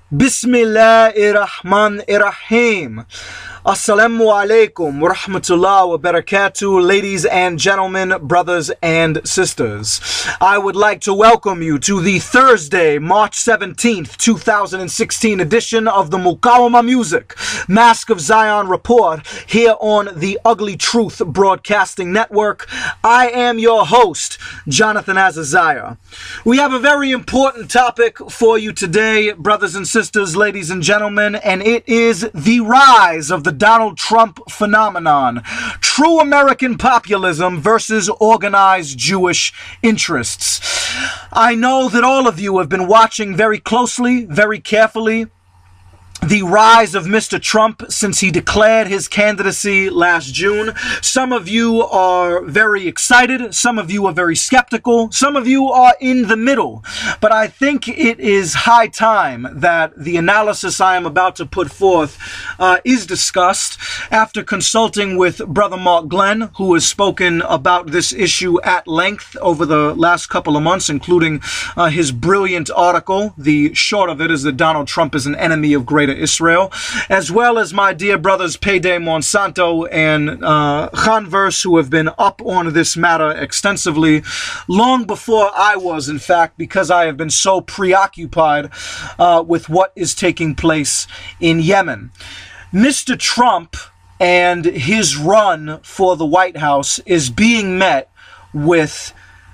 Bismillahirrahmanirrahim. Assalamu alaikum wa rahmatullah wa barakatuh, ladies and gentlemen, brothers and sisters. I would like to welcome you to the Thursday, March 17th, 2016 edition of the Muqawama Music Mask of Zion Report here on the Ugly Truth Broadcasting Network. I am your host, Jonathan Azaziah. We have a very important topic for you today, brothers and sisters, ladies and gentlemen, and it is the rise of the Donald Trump phenomenon. True American populism versus organized Jewish interests. I know that all of you have been watching very closely, very carefully, the rise of Mr. Trump since he declared his candidacy last June. Some of you are very excited. Some of you are very skeptical. Some of you are in the middle. But I think it is high time that the analysis I am about to put forth is discussed after consulting with Brother Mark Glenn, who has spoken about this issue at length over the last couple of months, including his brilliant article. The short of it is that Donald Trump is an enemy of great Israel, as well as my dear brothers Payday Monsanto and Khanverse, who have been up on this matter extensively long before I was, in fact, because I have been so preoccupied with what is taking place in Yemen. Mr. Trump and his run for the White House is being met with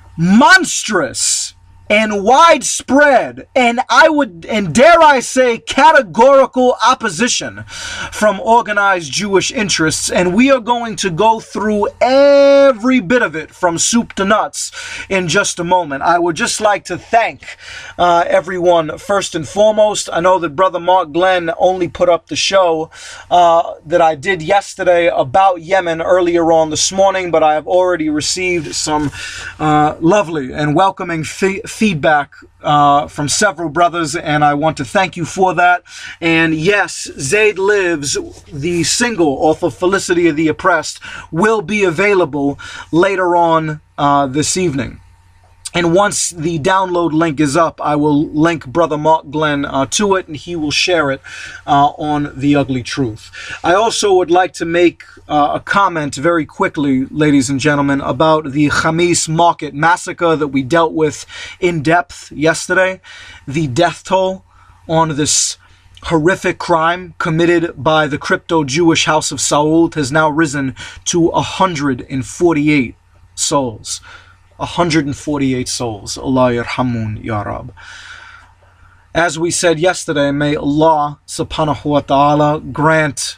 monstrous and widespread, and dare I say, categorical opposition from organized Jewish interests. And we are going to go through every bit of it from soup to nuts in just a moment. I would just like to thank everyone first and foremost. I know that Brother Mark Glenn only put up the show that I did yesterday about Yemen earlier on this morning, but I have already received some lovely and welcoming feedback from several brothers, and I want to thank you for that. And yes, Zayd Lives, the single off of Felicity of the Oppressed, will be available later on this evening. And once the download link is up, I will link Brother Mark Glenn to it, and he will share it on The Ugly Truth. I also would like to make a comment very quickly, ladies and gentlemen, about the Khamis Market massacre that we dealt with in depth yesterday. The death toll on this horrific crime committed by the crypto-Jewish House of Saud has now risen to 148 souls. 148 souls. Allah yarhamun ya Rab. As we said yesterday, may Allah subhanahu wa ta'ala grant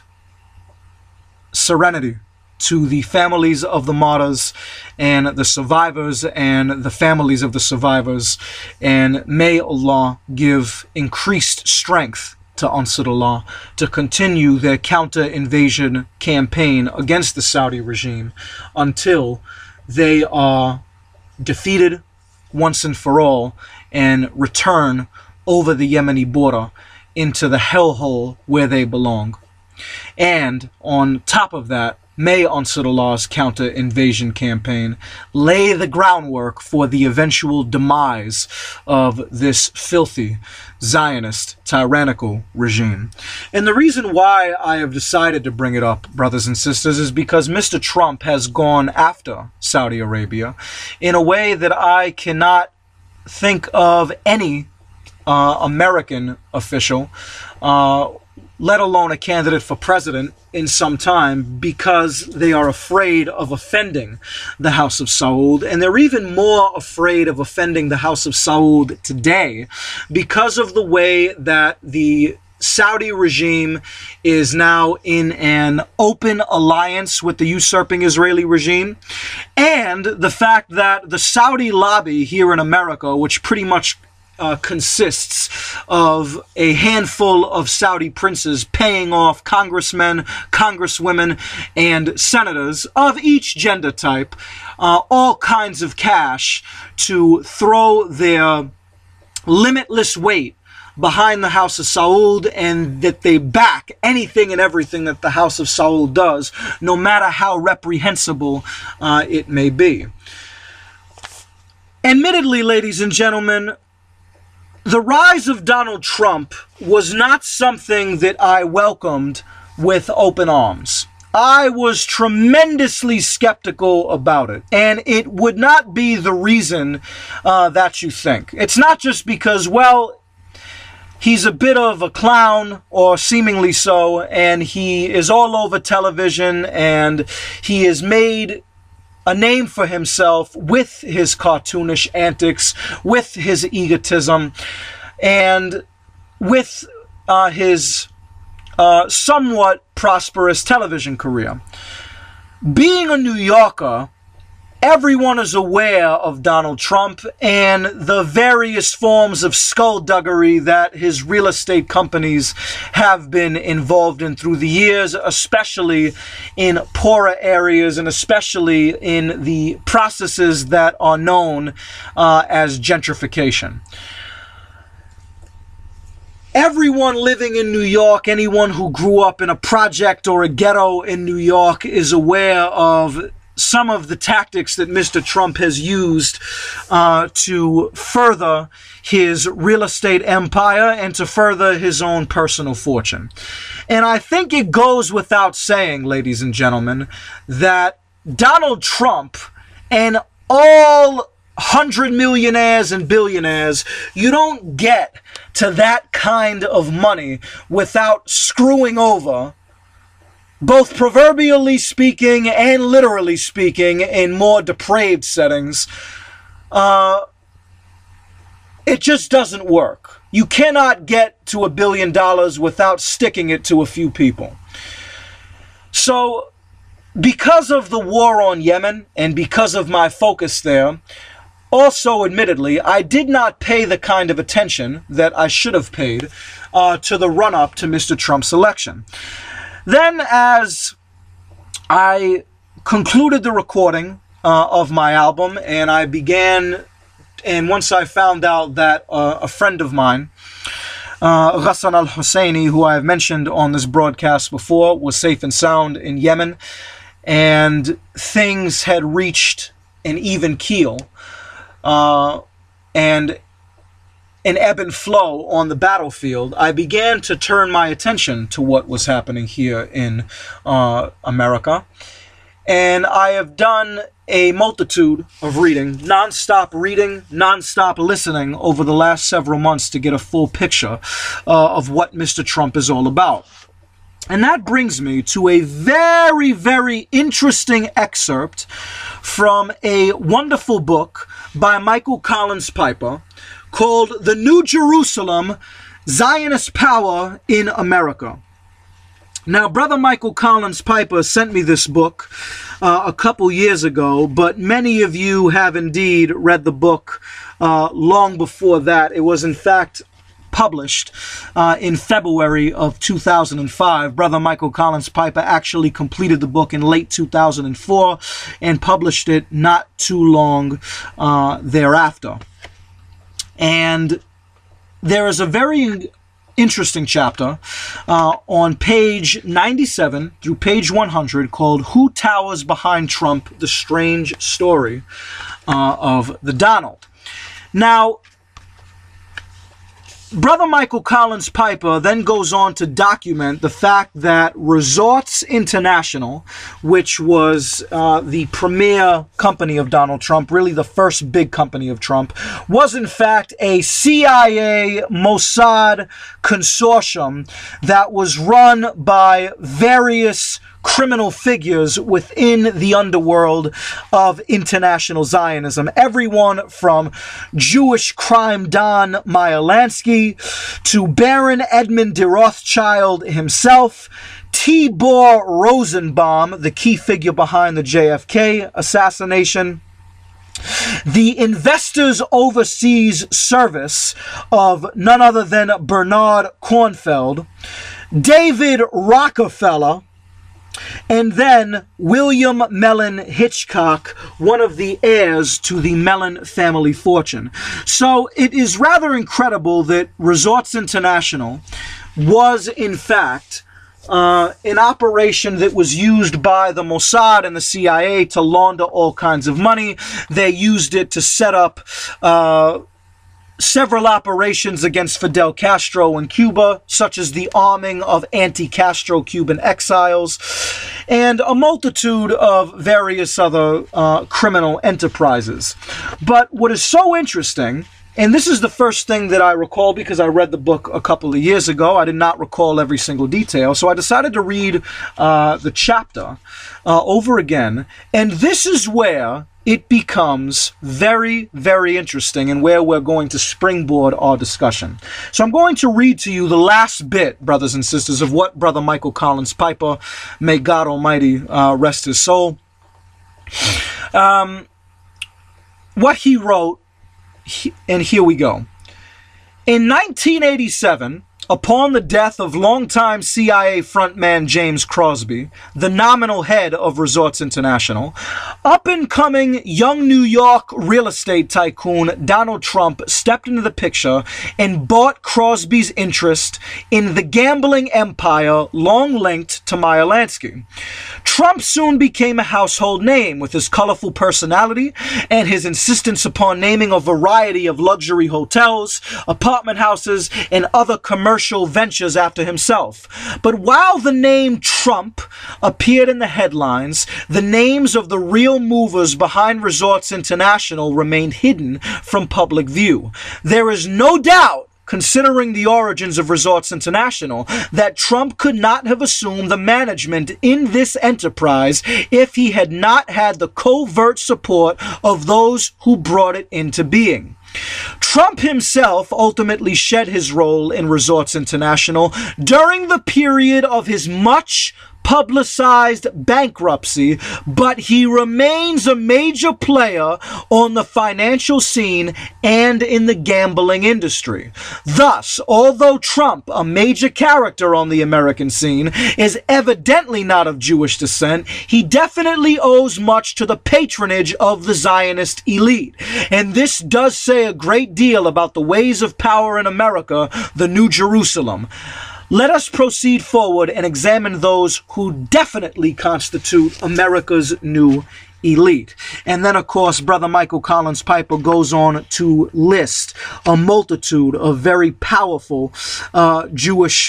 serenity to the families of the martyrs and the survivors and the families of the survivors, and may Allah give increased strength to Ansarullah to continue their counter-invasion campaign against the Saudi regime until they are defeated once and for all and return over the Yemeni border into the hellhole where they belong. And on top of that, may Ansarullah's counter-invasion campaign lay the groundwork for the eventual demise of this filthy, Zionist, tyrannical regime. And the reason why I have decided to bring it up, brothers and sisters, is because Mr. Trump has gone after Saudi Arabia in a way that I cannot think of any American official, let alone a candidate for president, in some time, because they are afraid of offending the House of Saud. And they're even more afraid of offending the House of Saud today because of the way that the Saudi regime is now in an open alliance with the usurping Israeli regime, and the fact that the Saudi lobby here in America, which pretty much consists of a handful of Saudi princes paying off congressmen, congresswomen, and senators of each gender type all kinds of cash to throw their limitless weight behind the House of Saud, and that they back anything and everything that the House of Saud does, no matter how reprehensible it may be. Admittedly, ladies and gentlemen, The rise of Donald Trump was not something that I welcomed with open arms. I was tremendously skeptical about it, and it would not be the reason that you think. It's not just because, well, he's a bit of a clown, or seemingly so, and he is all over television, and he has made a name for himself with his cartoonish antics, with his egotism, and with his somewhat prosperous television career. Being a New Yorker, everyone is aware of Donald Trump and the various forms of skullduggery that his real estate companies have been involved in through the years, especially in poorer areas and especially in the processes that are known as gentrification. Everyone living in New York, anyone who grew up in a project or a ghetto in New York, is aware of some of the tactics that Mr. Trump has used to further his real estate empire and to further his own personal fortune. And I think it goes without saying, ladies and gentlemen, that Donald Trump and all 100 millionaires and billionaires, you don't get to that kind of money without screwing over, both proverbially speaking and literally speaking, in more depraved settings. It just doesn't work. You cannot get to $1 billion without sticking it to a few people. So, because of the war on Yemen and because of my focus there, also, admittedly, I did not pay the kind of attention that I should have paid to the run-up to Mr. Trump's election. Then, as I concluded the recording of my album, and I began, and once I found out that a friend of mine, Ghassan al-Husseini, who I have mentioned on this broadcast before, was safe and sound in Yemen, and things had reached an even keel, and an ebb and flow on the battlefield, I began to turn my attention to what was happening here in America. And I have done a multitude of reading, non-stop listening over the last several months to get a full picture of what Mr. Trump is all about. And that brings me to a very, very interesting excerpt from a wonderful book by Michael Collins Piper called The New Jerusalem, Zionist Power in America. Now, Brother Michael Collins Piper sent me this book a couple years ago, but many of you have indeed read the book long before that. It was, in fact, published in February of 2005. Brother Michael Collins Piper actually completed the book in late 2004 and published it not too long thereafter. And there is a very interesting chapter on page 97 through page 100 called Who Towers Behind Trump? The Strange Story of the Donald. Now, Brother Michael Collins Piper then goes on to document the fact that Resorts International, which was the premier company of Donald Trump, really the first big company of Trump, was in fact a CIA Mossad consortium that was run by various criminal figures within the underworld of international Zionism. Everyone from Jewish crime don Meyer Lansky to Baron Edmund de Rothschild himself, Tibor Rosenbaum, the key figure behind the JFK assassination, the Investors Overseas Service of none other than Bernard Kornfeld, David Rockefeller, and then William Mellon Hitchcock, one of the heirs to the Mellon family fortune. So it is rather incredible that Resorts International was, in fact, an operation that was used by the Mossad and the CIA to launder all kinds of money. They used it to set up several operations against Fidel Castro in Cuba, such as the arming of anti-Castro Cuban exiles, and a multitude of various other criminal enterprises. But what is so interesting, and this is the first thing that I recall because I read the book a couple of years ago. I did not recall every single detail, so I decided to read the chapter over again, and this is where it becomes very, very interesting and where we're going to springboard our discussion. So I'm going to read to you the last bit, brothers and sisters, of what Brother Michael Collins Piper, may God Almighty rest his soul, what he wrote, and here we go. In 1987, upon the death of longtime CIA frontman James Crosby, the nominal head of Resorts International, up-and-coming young New York real estate tycoon Donald Trump stepped into the picture and bought Crosby's interest in the gambling empire long linked to Meyer Lansky. Trump soon became a household name with his colorful personality and his insistence upon naming a variety of luxury hotels, apartment houses, and other commercial ventures after himself. But while the name Trump appeared in the headlines, the names of the real movers behind Resorts International remained hidden from public view. There is no doubt, considering the origins of Resorts International, that Trump could not have assumed the management in this enterprise if he had not had the covert support of those who brought it into being. Trump himself ultimately shed his role in Resorts International during the period of his much publicized bankruptcy, but he remains a major player on the financial scene and in the gambling industry. Thus, although Trump, a major character on the American scene, is evidently not of Jewish descent, he definitely owes much to the patronage of the Zionist elite. And this does say a great deal about the ways of power in America, the New Jerusalem. Let us proceed forward and examine those who definitely constitute America's new elite. And then, of course, Brother Michael Collins Piper goes on to list a multitude of very powerful Jewish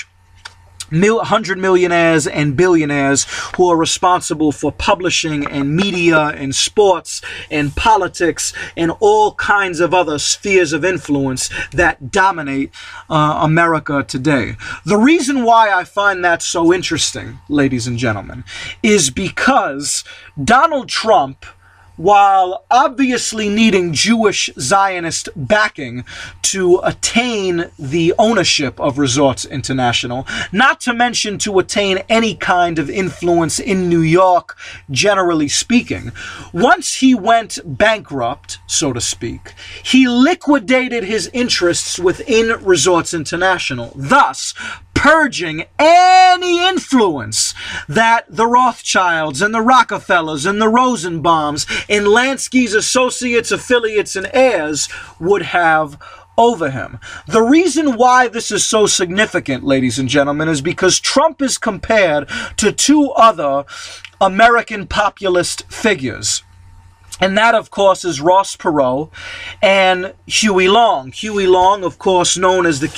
100 millionaires and billionaires who are responsible for publishing and media and sports and politics and all kinds of other spheres of influence that dominate America today. The reason why I find that so interesting, ladies and gentlemen, is because Donald Trump, while obviously needing Jewish Zionist backing to attain the ownership of Resorts International, not to mention to attain any kind of influence in New York, generally speaking, once he went bankrupt, so to speak, he liquidated his interests within Resorts International, thus purging any influence that the Rothschilds and the Rockefellers and the Rosenbaums and Lansky's associates, affiliates, and heirs would have over him. The reason why this is so significant, ladies and gentlemen, is because Trump is compared to two other American populist figures. And that, of course, is Ross Perot and Huey Long. Huey Long, of course, known as the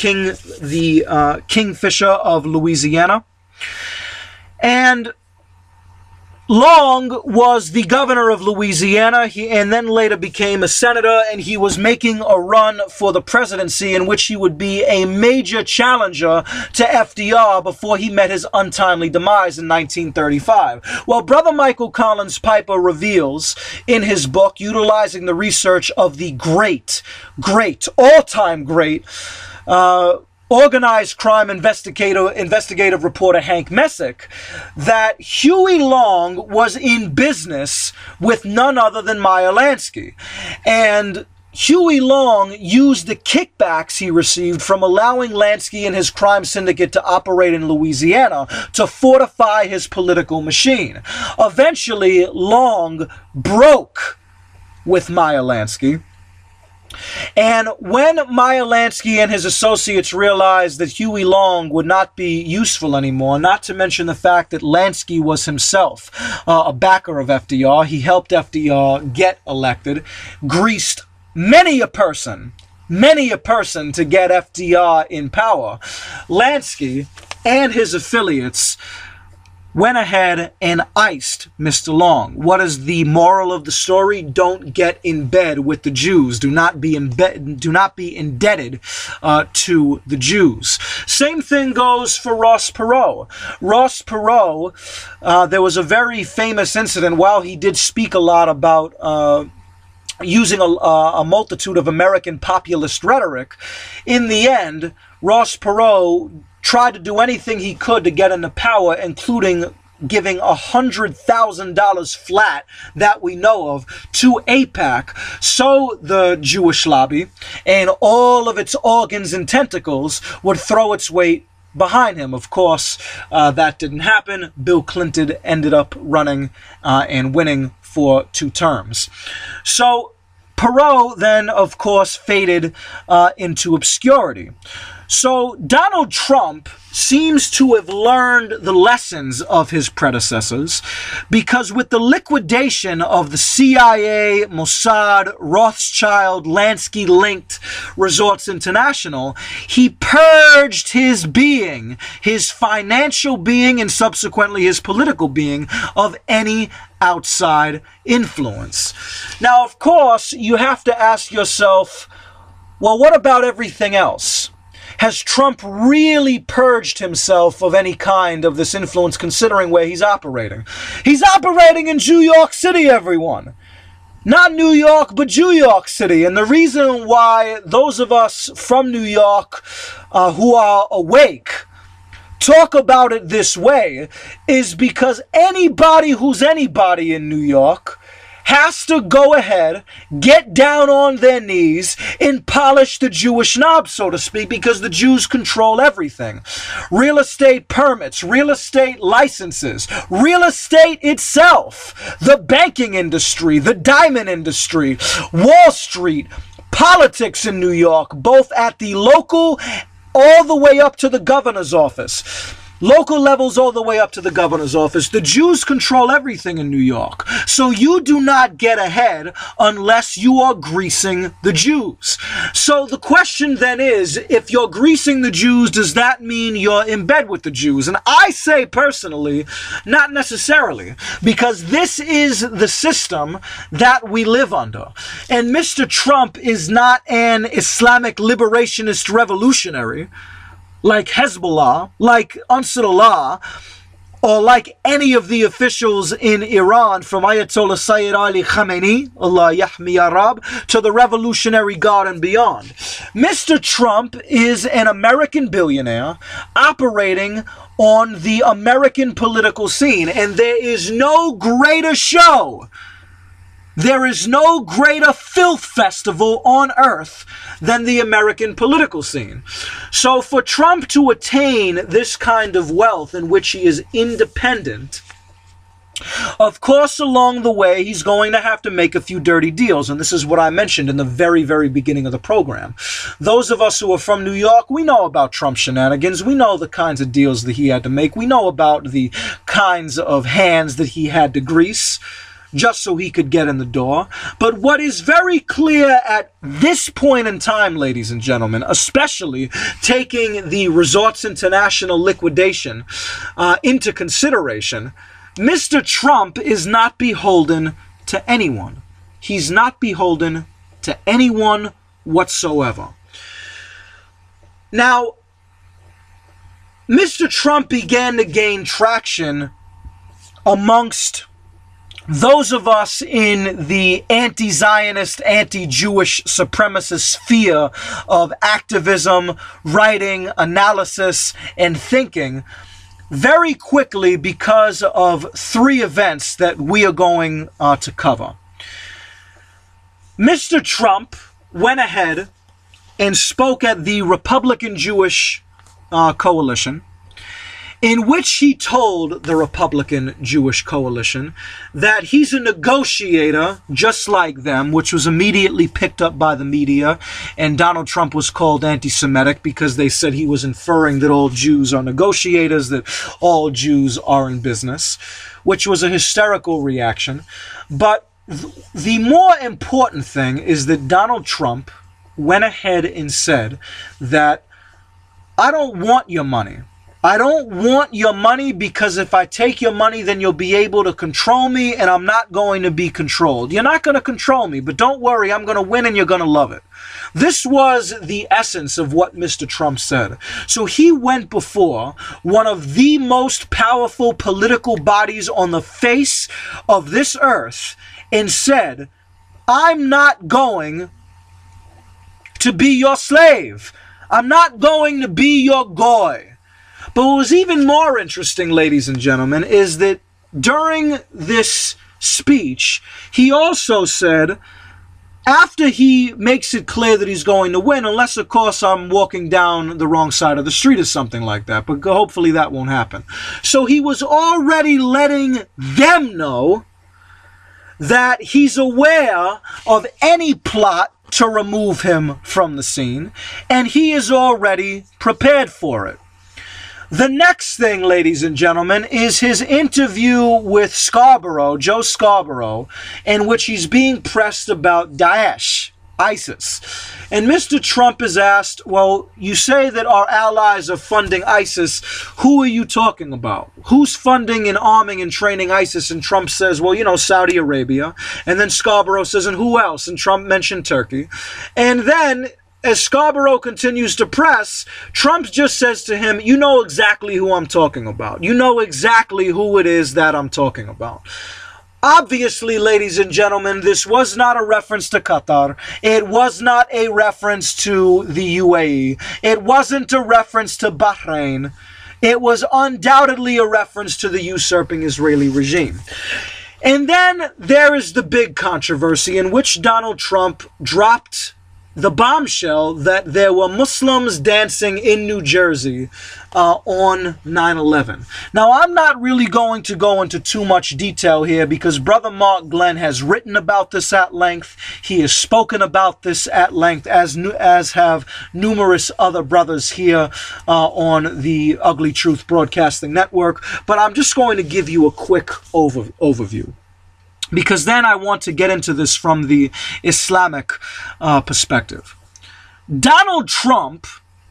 Kingfisher of Louisiana. And Long was the governor of Louisiana, and then later became a senator, and he was making a run for the presidency in which he would be a major challenger to FDR before he met his untimely demise in 1935. Well, Brother Michael Collins Piper reveals in his book, utilizing the research of the great, all-time great, organized crime investigative reporter Hank Messick, that Huey Long was in business with none other than Meyer Lansky. And Huey Long used the kickbacks he received from allowing Lansky and his crime syndicate to operate in Louisiana to fortify his political machine. Eventually, Long broke with Meyer Lansky. And when Meyer Lansky and his associates realized that Huey Long would not be useful anymore, not to mention the fact that Lansky was himself a backer of FDR, he helped FDR get elected, greased many a person many a person to get FDR in power, Lansky and his affiliates went ahead and iced Mr. Long. What is the moral of the story? Don't get in bed with the Jews. Do not be indebted to the Jews. Same thing goes for Ross Perot. Ross Perot, there was a very famous incident. While he did speak a lot about using a multitude of American populist rhetoric, in the end, Ross Perot tried to do anything he could to get into power, including giving $100,000 flat that we know of to AIPAC, so the Jewish lobby and all of its organs and tentacles would throw its weight behind him. Of course, that didn't happen. Bill Clinton ended up running and winning for 2 terms. So Perot then, of course, faded into obscurity. So Donald Trump seems to have learned the lessons of his predecessors, because with the liquidation of the CIA, Mossad, Rothschild, Lansky-linked Resorts International, he purged his being, his financial being, and subsequently his political being, of any outside influence. Now, of course, you have to ask yourself, well, what about everything else? Has Trump really purged himself of any kind of this influence, considering where he's operating? He's operating in New York City, everyone. Not New York, but New York City. And the reason why those of us from New York who are awake talk about it this way is because anybody who's anybody in New York has to go ahead, get down on their knees, and polish the Jewish knob, so to speak, because the Jews control everything. Real estate permits, real estate licenses, real estate itself, the banking industry, the diamond industry, Wall Street, politics in New York, both at the local all the way up to the governor's office. Local levels all the way up to the governor's office. The Jews control everything in New York. So you do not get ahead unless you are greasing the Jews. So the question then is, if you're greasing the Jews, does that mean you're in bed with the Jews? And I say personally, not necessarily, because this is the system that we live under. And Mr. Trump is not an Islamic liberationist revolutionary like Hezbollah, like Ansarullah, or like any of the officials in Iran, from Ayatollah Sayyid Ali Khamenei, Allah Yahmi Ya Rab, to the Revolutionary Guard and beyond. Mr. Trump is an American billionaire operating on the American political scene, and there is no greater show, there is no greater filth festival on earth than the American political scene. So for Trump to attain this kind of wealth in which he is independent, of course, along the way, he's going to have to make a few dirty deals. And this is what I mentioned in the very, very beginning of the program. Those of us who are from New York, we know about Trump's shenanigans. We know the kinds of deals that he had to make. We know about the kinds of hands that he had to grease just so he could get in the door. But what is very clear at this point in time, ladies and gentlemen, especially taking the Resorts International liquidation into consideration, Mr. Trump is not beholden to anyone. He's not beholden to anyone whatsoever. Now, Mr. Trump began to gain traction amongst those of us in the anti-Zionist, anti-Jewish supremacist sphere of activism, writing, analysis, and thinking very quickly because of 3 events that we are going to cover. Mr. Trump went ahead and spoke at the Republican Jewish Coalition, in which he told the Republican Jewish Coalition that he's a negotiator just like them, which was immediately picked up by the media, and Donald Trump was called anti-Semitic because they said he was inferring that all Jews are negotiators, that all Jews are in business, which was a hysterical reaction. But the more important thing is that Donald Trump went ahead and said that I don't want your money. I don't want your money because if I take your money, then you'll be able to control me, and I'm not going to be controlled. You're not going to control me, but don't worry, I'm going to win and you're going to love it. This was the essence of what Mr. Trump said. So he went before one of the most powerful political bodies on the face of this earth and said, I'm not going to be your slave. I'm not going to be your goy. But what was even more interesting, ladies and gentlemen, is that during this speech, he also said, after he makes it clear that he's going to win, unless, of course, I'm walking down the wrong side of the street or something like that, but hopefully that won't happen. So he was already letting them know that he's aware of any plot to remove him from the scene, and he is already prepared for it. The next thing, ladies and gentlemen, is his interview with Scarborough, Joe Scarborough, in which he's being pressed about Daesh, ISIS. And Mr. Trump is asked, well, you say that our allies are funding ISIS. Who are you talking about? Who's funding and arming and training ISIS? And Trump says, well, you know, Saudi Arabia. And then Scarborough says, and who else? And Trump mentioned Turkey. And then, as Scarborough continues to press, Trump just says to him, you know exactly who I'm talking about. You know exactly who it is that I'm talking about. Obviously, ladies and gentlemen, this was not a reference to Qatar. It was not a reference to the UAE. It wasn't a reference to Bahrain. It was undoubtedly a reference to the usurping Israeli regime. And then there is the big controversy in which Donald Trump dropped the bombshell that there were Muslims dancing in New Jersey on 9/11. Now, I'm not really going to go into too much detail here because Brother Mark Glenn has written about this at length. He has spoken about this at length, as have numerous other brothers here on the Ugly Truth Broadcasting Network. But I'm just going to give you a quick overview, because then I want to get into this from the Islamic perspective. Donald Trump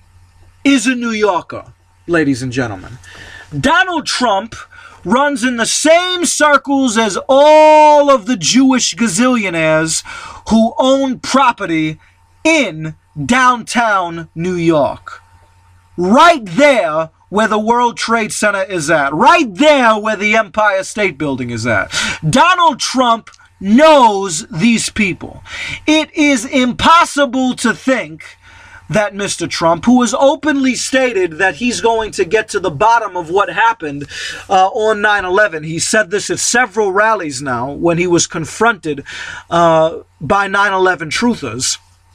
is a New Yorker, ladies and gentlemen. Donald Trump runs in the same circles as all of the Jewish gazillionaires who own property in downtown New York. Right there where the World Trade Center is at. Right there where the Empire State Building is at. Donald Trump knows these people. It is impossible to think that Mr. Trump, who has openly stated that he's going to get to the bottom of what happened on 9/11. He said this at several rallies now when he was confronted by 9/11 truthers.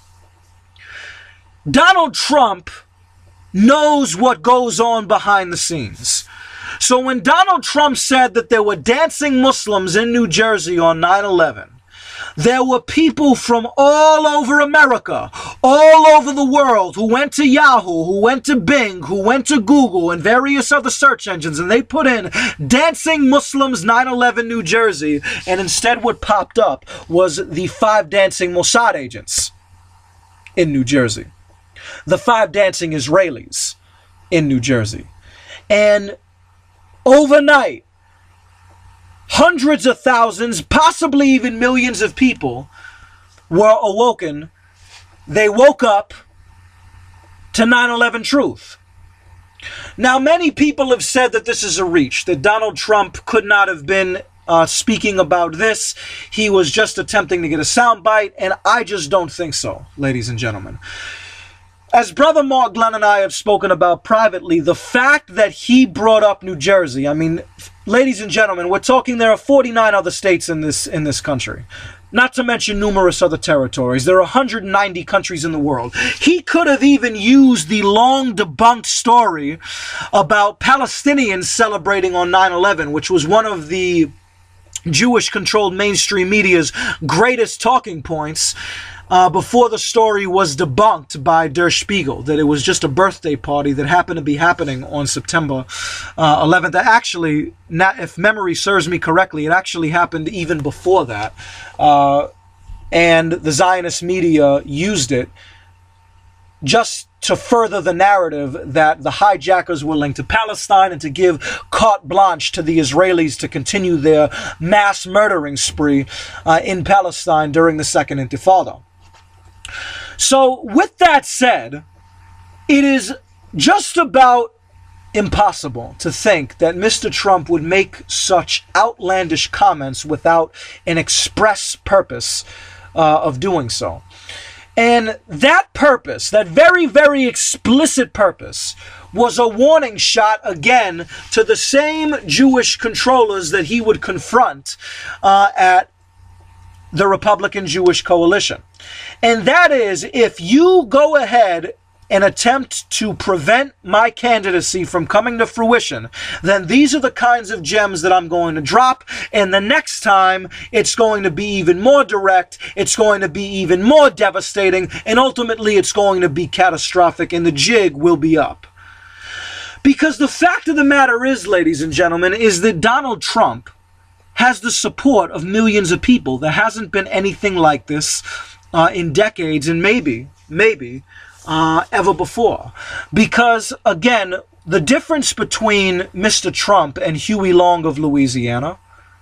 Donald Trump knows what goes on behind the scenes. So when Donald Trump said that there were dancing Muslims in New Jersey on 9/11, there were people from all over America, all over the world, who went to Yahoo, who went to Bing, who went to Google and various other search engines, and they put in dancing Muslims 9/11 New Jersey, and instead what popped up was the 5 dancing Mossad agents in New Jersey. The 5 dancing Israelis in New Jersey. And overnight, hundreds of thousands, possibly even millions of people were awoken. They woke up to 9/11 truth. Now, many people have said that this is a reach, that Donald Trump could not have been speaking about this. He was just attempting to get a soundbite, and I just don't think so, ladies and gentlemen. As Brother Mark Glenn and I have spoken about privately, the fact that he brought up New Jersey, I mean, ladies and gentlemen, we're talking there are 49 other states in this country. Not to mention numerous other territories. There are 190 countries in the world. He could have even used the long debunked story about Palestinians celebrating on 9/11, which was one of the Jewish-controlled mainstream media's greatest talking points, before the story was debunked by Der Spiegel, that it was just a birthday party that happened to be happening on September 11th. Actually, if memory serves me correctly, it actually happened even before that. And the Zionist media used it just to further the narrative that the hijackers were linked to Palestine and to give carte blanche to the Israelis to continue their mass murdering spree in Palestine during the Second Intifada. So with that said, it is just about impossible to think that Mr. Trump would make such outlandish comments without an express purpose of doing so. And that purpose, that very, very explicit purpose, was a warning shot again to the same Jewish controllers that he would confront at the Republican Jewish Coalition. And that is, if you go ahead and attempt to prevent my candidacy from coming to fruition, then these are the kinds of gems that I'm going to drop. And the next time, it's going to be even more direct, it's going to be even more devastating, and ultimately it's going to be catastrophic, and the jig will be up. Because the fact of the matter is, ladies and gentlemen, is that Donald Trump has the support of millions of people. There hasn't been anything like this in decades, and maybe ever before. Because, again, the difference between Mr. Trump and Huey Long of Louisiana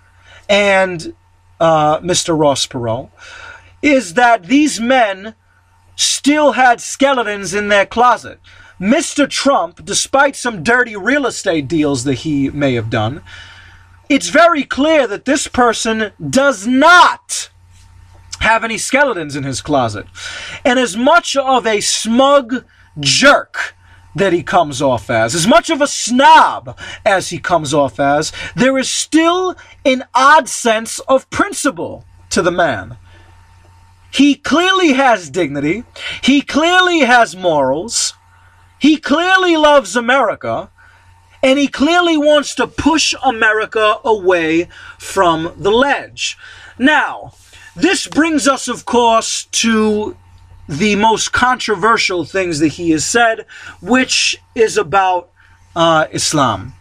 and Mr. Ross Perot is that these men still had skeletons in their closet. Mr. Trump, despite some dirty real estate deals that he may have done, it's very clear that this person does not have any skeletons in his closet. And as much of a smug jerk that he comes off as much of a snob as he comes off as, there is still an odd sense of principle to the man. He clearly has dignity. He clearly has morals. He clearly loves America. And he clearly wants to push America away from the ledge. Now, this brings us, of course, to the most controversial things that he has said, which is about Islam.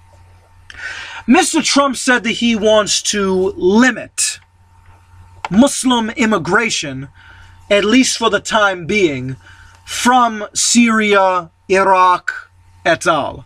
Mr. Trump said that he wants to limit Muslim immigration, at least for the time being, from Syria, Iraq, et al.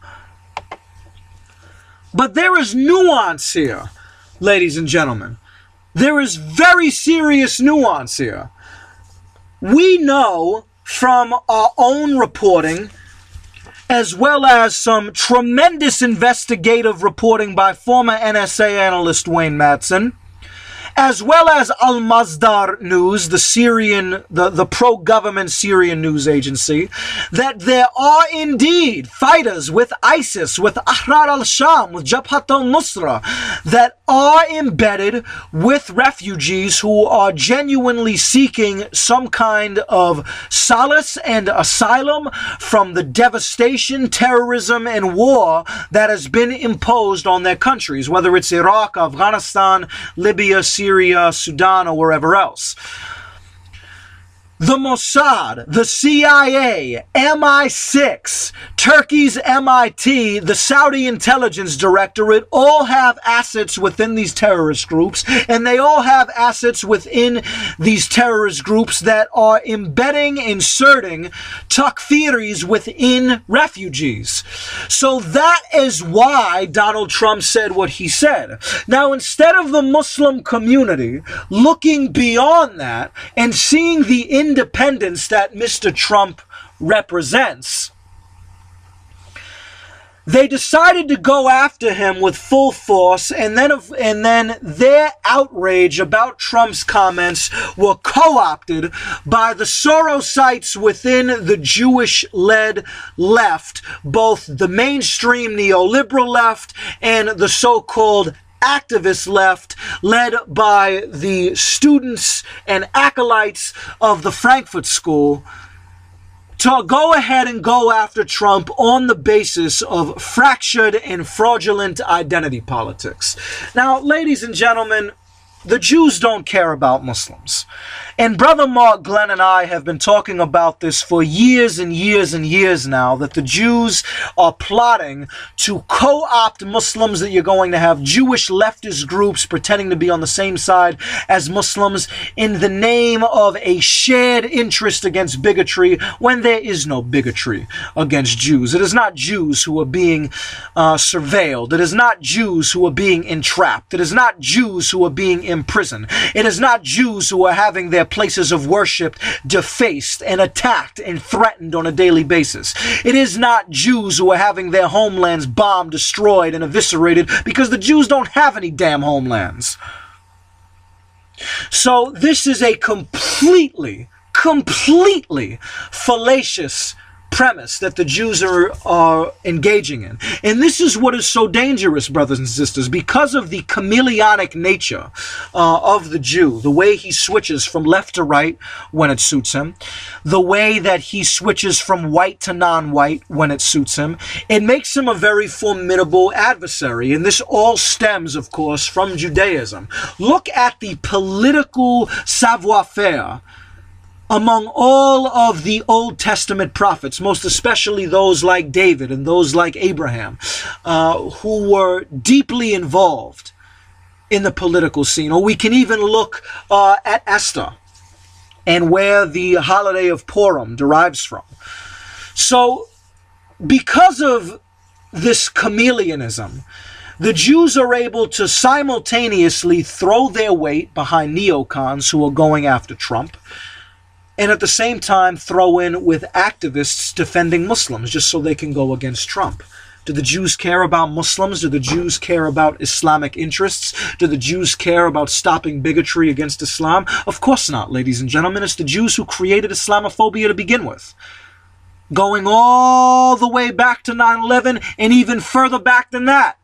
But there is nuance here, ladies and gentlemen. There is very serious nuance here. We know from our own reporting, as well as some tremendous investigative reporting by former NSA analyst Wayne Madsen, as well as Al-Masdar News, the pro-government Syrian news agency, that there are indeed fighters with ISIS, with Ahrar al-Sham, with Jabhat al-Nusra, that are embedded with refugees who are genuinely seeking some kind of solace and asylum from the devastation, terrorism, and war that has been imposed on their countries, whether it's Iraq, Afghanistan, Libya, Syria, Sudan, or wherever else. The Mossad, the CIA, MI6, Turkey's MIT, the Saudi intelligence directorate all have assets within these terrorist groups, and they all have assets within these terrorist groups that are inserting takfiris within refugees. So that is why Donald Trump said what he said. Now, instead of the Muslim community looking beyond that and seeing the independence that Mr. Trump represents, they decided to go after him with full force, and then their outrage about Trump's comments were co-opted by the Sorosites within the Jewish-led left, both the mainstream neoliberal left and the so-called activist left, led by the students and acolytes of the Frankfurt School, to go ahead and go after Trump on the basis of fractured and fraudulent identity politics. Now, ladies and gentlemen, the Jews don't care about Muslims. And Brother Mark Glenn and I have been talking about this for years and years and years now, that the Jews are plotting to co-opt Muslims, that you're going to have Jewish leftist groups pretending to be on the same side as Muslims in the name of a shared interest against bigotry, when there is no bigotry against Jews. It is not Jews who are being surveilled. It is not Jews who are being entrapped. It is not Jews who are being imprisoned. It is not Jews who are having their places of worship defaced and attacked and threatened on a daily basis. It is not Jews who are having their homelands bombed, destroyed, and eviscerated, because the Jews don't have any damn homelands. So this is a completely fallacious premise that the Jews are engaging in. And this is what is so dangerous, brothers and sisters, because of the chameleonic nature of the Jew, the way he switches from left to right when it suits him, the way that he switches from white to non-white when it suits him. It makes him a very formidable adversary. And this all stems, of course, from Judaism. Look at the political savoir-faire among all of the Old Testament prophets, most especially those like David and those like Abraham, who were deeply involved in the political scene. Or we can even look at Esther and where the holiday of Purim derives from. So, because of this chameleonism, the Jews are able to simultaneously throw their weight behind neocons who are going after Trump, and at the same time throw in with activists defending Muslims just so they can go against Trump. Do the Jews care about Muslims? Do the Jews care about Islamic interests? Do the Jews care about stopping bigotry against Islam? Of course not, ladies and gentlemen. It's the Jews who created Islamophobia to begin with. Going all the way back to 9/11 and even further back than that.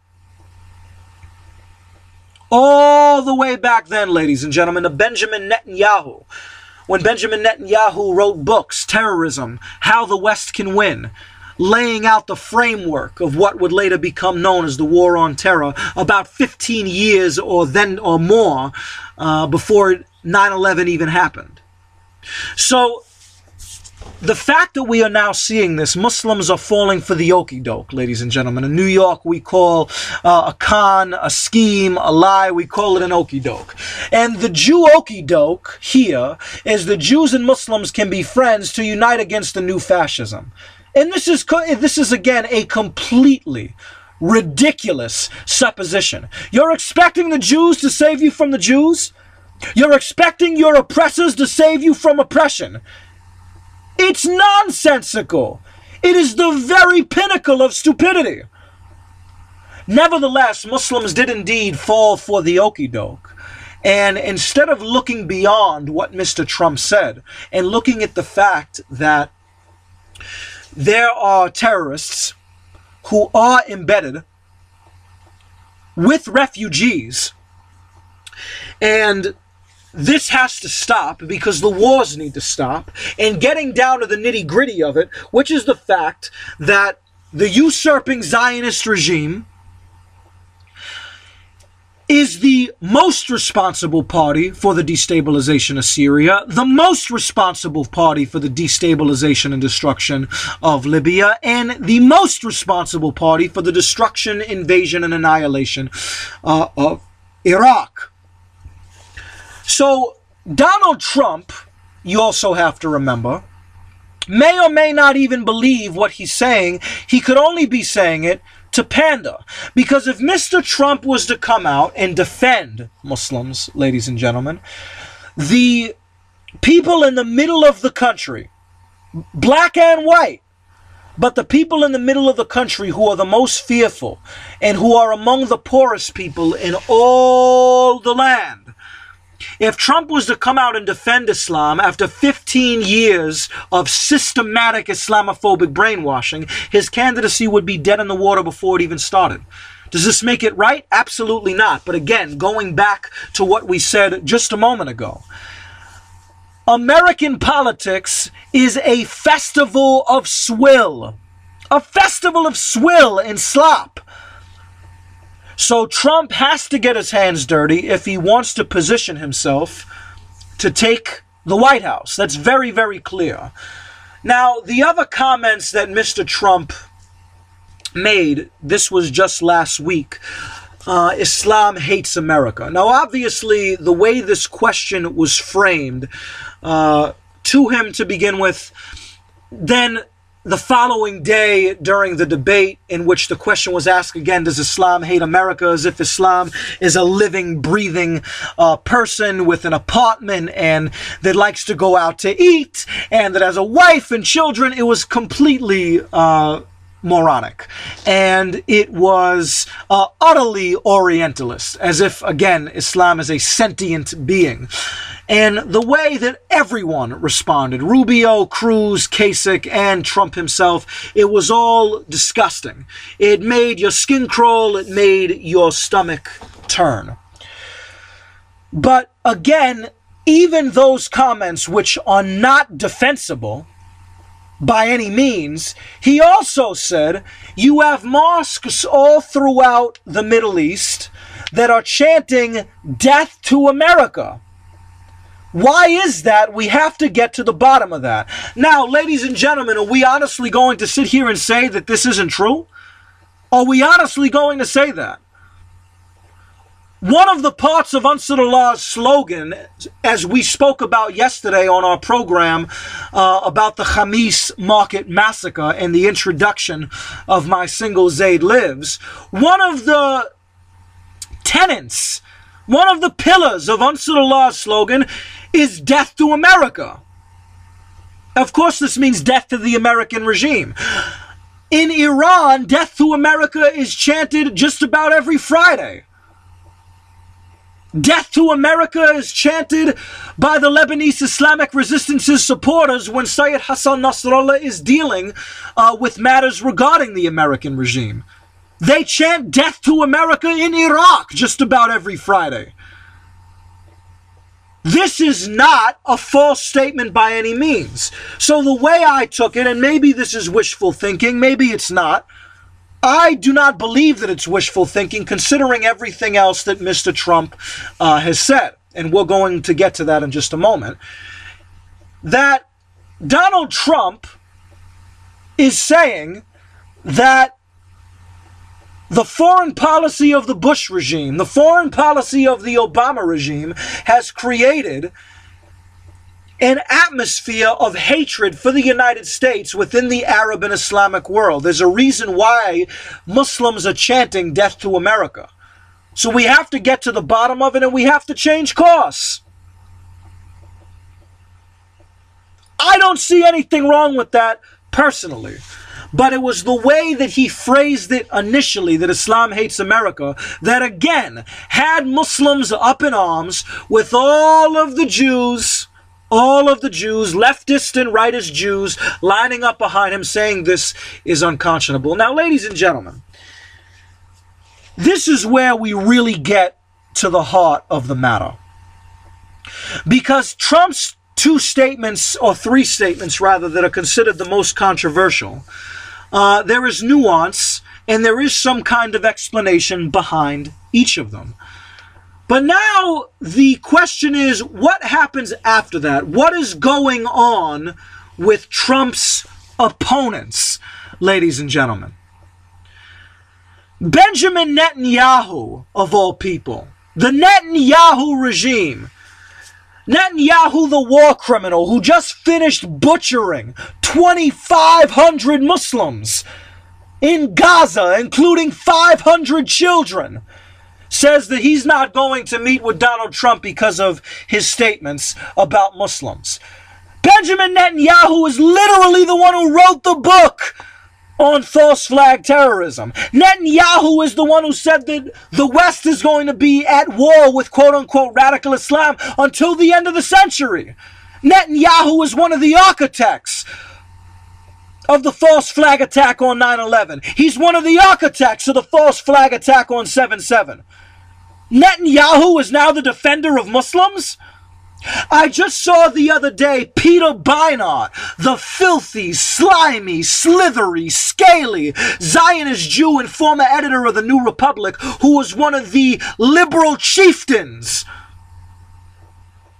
All the way back then, ladies and gentlemen, to Benjamin Netanyahu. When Benjamin Netanyahu wrote books, Terrorism, How the West Can Win, laying out the framework of what would later become known as the War on Terror, about 15 years or more before 9/11 even happened. So, the fact that we are now seeing this, Muslims are falling for the okie-doke, ladies and gentlemen. In New York, we call a con, a scheme, a lie, we call it an okie-doke. And the Jew okie-doke here is the Jews and Muslims can be friends to unite against the new fascism. And this is again, a completely ridiculous supposition. You're expecting the Jews to save you from the Jews? You're expecting your oppressors to save you from oppression? It's nonsensical. It is the very pinnacle of stupidity. Nevertheless, Muslims did indeed fall for the okie-doke. And instead of looking beyond what Mr. Trump said and looking at the fact that there are terrorists who are embedded with refugees, and this has to stop because the wars need to stop, and getting down to the nitty-gritty of it, which is the fact that the usurping Zionist regime is the most responsible party for the destabilization of Syria, the most responsible party for the destabilization and destruction of Libya, and the most responsible party for the destruction, invasion, and annihilation of Iraq. So, Donald Trump, you also have to remember, may or may not even believe what he's saying. He could only be saying it to pander. Because if Mr. Trump was to come out and defend Muslims, ladies and gentlemen, the people in the middle of the country, black and white, but the people in the middle of the country who are the most fearful and who are among the poorest people in all the land, if Trump was to come out and defend Islam after 15 years of systematic Islamophobic brainwashing, his candidacy would be dead in the water before it even started. Does this make it right? Absolutely not. But again, going back to what we said just a moment ago, American politics is a festival of swill. A festival of swill and slop. So Trump has to get his hands dirty if he wants to position himself to take the White House. That's very, very clear. Now, the other comments that Mr. Trump made, this was just last week, Islam hates America. Now, obviously, the way this question was framed to him to begin with, then the following day during the debate in which the question was asked again, does Islam hate America, as if Islam is a living, breathing person with an apartment and that likes to go out to eat and that has a wife and children. It was completely moronic, and it was utterly Orientalist, as if, again, Islam is a sentient being. And the way that everyone responded, Rubio, Cruz, Kasich, and Trump himself, it was all disgusting. It made your skin crawl, it made your stomach turn. But again, even those comments which are not defensible by any means, he also said, you have mosques all throughout the Middle East that are chanting death to America. Why is that? We have to get to the bottom of that. Now, ladies and gentlemen, are we honestly going to sit here and say that this isn't true? Are we honestly going to say that? One of the parts of Ansarallah's slogan, as we spoke about yesterday on our program about the Khamis Market Massacre and the introduction of My Single Zayd Lives, one of the tenets, one of the pillars of Ansarallah's slogan is death to America. Of course, this means death to the American regime. In Iran, death to America is chanted just about every Friday. Death to America is chanted by the Lebanese Islamic Resistance's supporters when Syed Hassan Nasrallah is dealing with matters regarding the American regime. They chant death to America in Iraq just about every Friday. This is not a false statement by any means. So the way I took it, and maybe this is wishful thinking, maybe it's not, I do not believe that it's wishful thinking, considering everything else that Mr. Trump has said. And we're going to get to that in just a moment. That Donald Trump is saying that the foreign policy of the Bush regime, the foreign policy of the Obama regime, has created an atmosphere of hatred for the United States within the Arab and Islamic world. There's a reason why Muslims are chanting death to America. So we have to get to the bottom of it, and we have to change course. I don't see anything wrong with that personally. But it was the way that he phrased it initially, that Islam hates America, that again had Muslims up in arms with all of the Jews, leftist and rightist Jews, lining up behind him saying this is unconscionable. Now, ladies and gentlemen, this is where we really get to the heart of the matter. Because Trump's two statements, or three statements rather, that are considered the most controversial, there is nuance and there is some kind of explanation behind each of them. But now the question is, what happens after that? What is going on with Trump's opponents, ladies and gentlemen? Benjamin Netanyahu, of all people, the Netanyahu regime, Netanyahu, the war criminal who just finished butchering 2,500 Muslims in Gaza, including 500 children, says that he's not going to meet with Donald Trump because of his statements about Muslims. Benjamin Netanyahu is literally the one who wrote the book on false flag terrorism. Netanyahu is the one who said that the West is going to be at war with quote-unquote radical Islam until the end of the century. Netanyahu is one of the architects of the false flag attack on 9/11. He's one of the architects of the false flag attack on 7/7. Netanyahu is now the defender of Muslims? I just saw the other day Peter Beinart, the filthy, slimy, slithery, scaly Zionist Jew and former editor of the New Republic, who was one of the liberal chieftains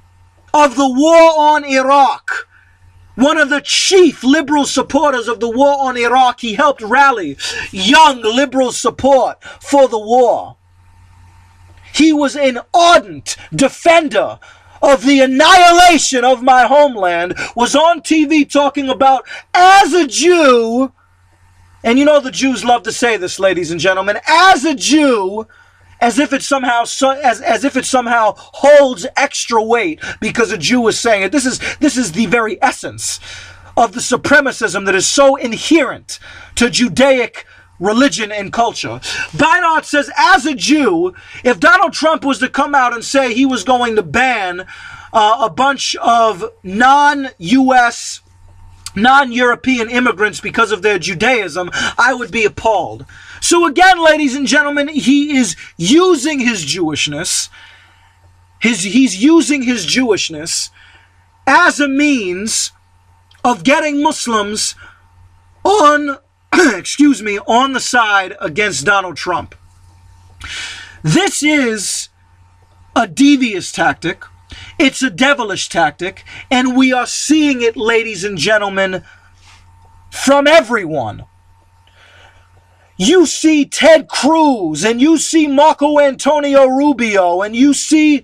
of the war on Iraq, one of the chief liberal supporters of the war on Iraq, he helped rally young liberal support for the war. He was an ardent defender of the annihilation of my homeland, was on TV talking about, as a Jew, and you know the Jews love to say this, ladies and gentlemen, as a Jew, as if it somehow holds extra weight because a Jew is saying it. This is the very essence of the supremacism that is so inherent to Judaic religion and culture. Beinart says, as a Jew, if Donald Trump was to come out and say he was going to ban a bunch of non-U.S., non-European immigrants because of their Judaism, I would be appalled. So again, ladies and gentlemen, he is using his Jewishness. He's using his Jewishness as a means of getting Muslims on, on the side against Donald Trump. This is a devious tactic. It's a devilish tactic, and we are seeing it, ladies and gentlemen, from everyone. You see Ted Cruz, and you see Marco Antonio Rubio, and you see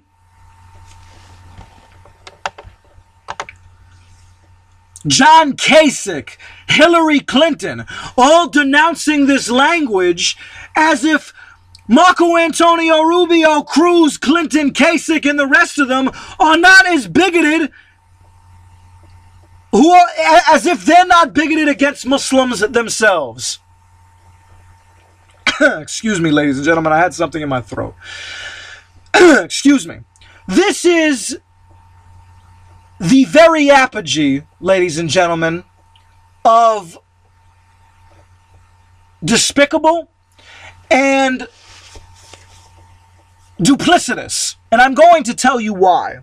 John Kasich, Hillary Clinton, all denouncing this language as if Marco Antonio Rubio, Cruz, Clinton, Kasich, and the rest of them are not as bigoted, as if they're not bigoted against Muslims themselves. Excuse me, ladies and gentlemen, I had something in my throat. Excuse me. This is the very apogee, ladies and gentlemen, of despicable and duplicitous. And I'm going to tell you why.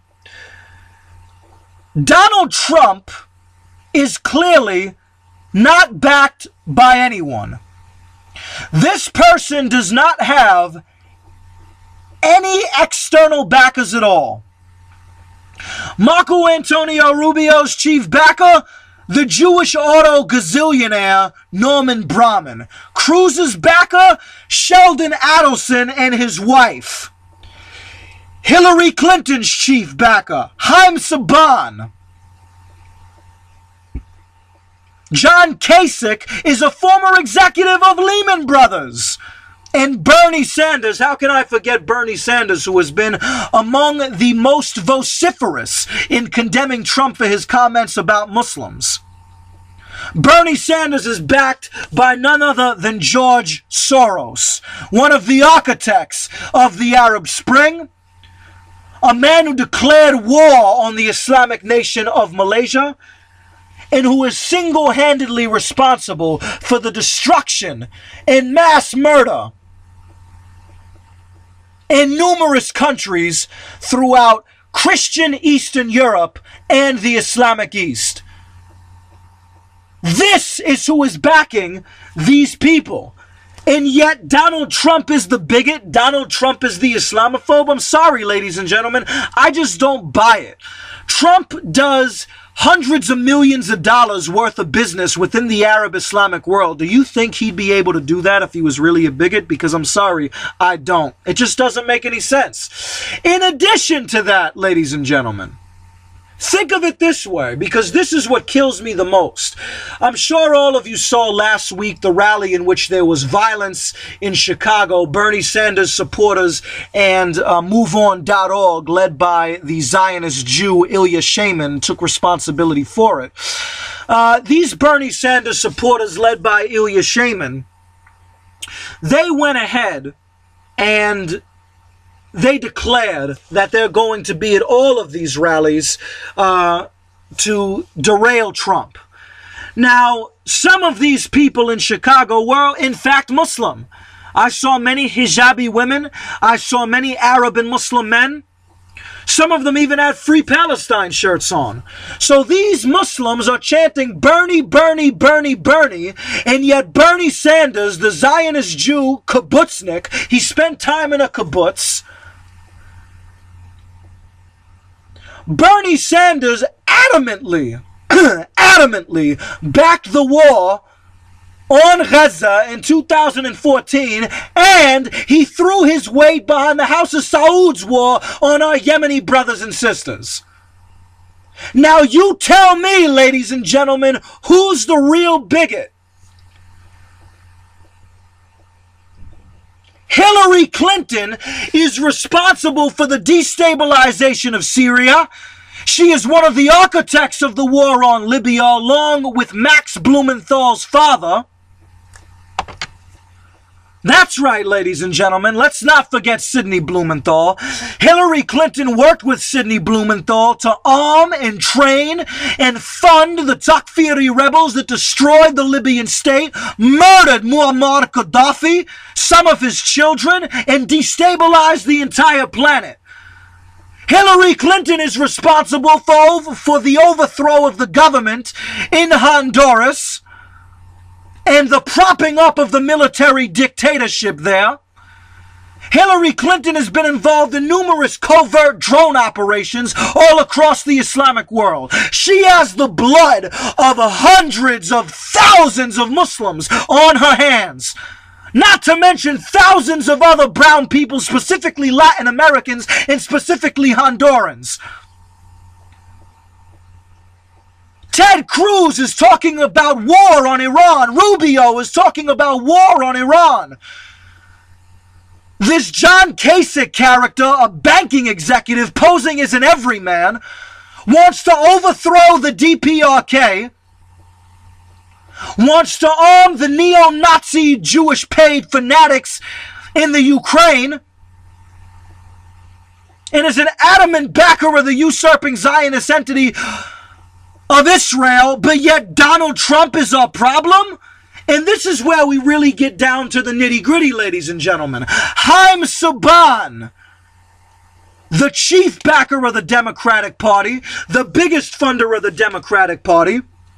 Donald Trump is clearly not backed by anyone. This person does not have any external backers at all. Marco Antonio Rubio's chief backer, the Jewish auto gazillionaire Norman Brahman. Cruz's backer, Sheldon Adelson and his wife. Hillary Clinton's chief backer, Haim Saban. John Kasich is a former executive of Lehman Brothers. And Bernie Sanders, how can I forget Bernie Sanders, who has been among the most vociferous in condemning Trump for his comments about Muslims. Bernie Sanders is backed by none other than George Soros, one of the architects of the Arab Spring, a man who declared war on the Islamic nation of Malaysia, and who is single-handedly responsible for the destruction and mass murder in numerous countries throughout Christian Eastern Europe and the Islamic East. This is who is backing these people. And yet Donald Trump is the bigot. Donald Trump is the Islamophobe. I'm sorry, ladies and gentlemen. I just don't buy it. Trump does hundreds of millions of dollars worth of business within the Arab Islamic world. Do you think he'd be able to do that if he was really a bigot? Because I'm sorry, I don't. It just doesn't make any sense. In addition to that, ladies and gentlemen, think of it this way, because this is what kills me the most. I'm sure all of you saw last week the rally in which there was violence in Chicago. Bernie Sanders supporters and MoveOn.org, led by the Zionist Jew Ilya Shaiman, took responsibility for it. These Bernie Sanders supporters, led by Ilya Shaiman, they went ahead and they declared that they're going to be at all of these rallies to derail Trump. Now, some of these people in Chicago were, in fact, Muslim. I saw many hijabi women. I saw many Arab and Muslim men. Some of them even had Free Palestine shirts on. So these Muslims are chanting Bernie, Bernie, Bernie, Bernie, and yet Bernie Sanders, the Zionist Jew, kibbutznik, he spent time in a kibbutz. Bernie Sanders adamantly backed the war on Gaza in 2014, and he threw his weight behind the House of Saud's war on our Yemeni brothers and sisters. Now you tell me, ladies and gentlemen, who's the real bigot? Hillary Clinton is responsible for the destabilization of Syria. She is one of the architects of the war on Libya, along with Max Blumenthal's father. That's right, ladies and gentlemen. Let's not forget Sidney Blumenthal. Hillary Clinton worked with Sidney Blumenthal to arm and train and fund the Takfiri rebels that destroyed the Libyan state, murdered Muammar Gaddafi, some of his children, and destabilized the entire planet. Hillary Clinton is responsible for the overthrow of the government in Honduras and the propping up of the military dictatorship there. Hillary Clinton has been involved in numerous covert drone operations all across the Islamic world. She has the blood of hundreds of thousands of Muslims on her hands. Not to mention thousands of other brown people, specifically Latin Americans and specifically Hondurans. Ted Cruz is talking about war on Iran. Rubio is talking about war on Iran. This John Kasich character, a banking executive posing as an everyman, wants to overthrow the DPRK, wants to arm the neo-Nazi Jewish paid fanatics in the Ukraine, and is an adamant backer of the usurping Zionist entity of Israel, but yet Donald Trump is our problem? And this is where we really get down to the nitty-gritty, ladies and gentlemen. Haim Saban, the chief backer of the Democratic Party, the biggest funder of the Democratic Party,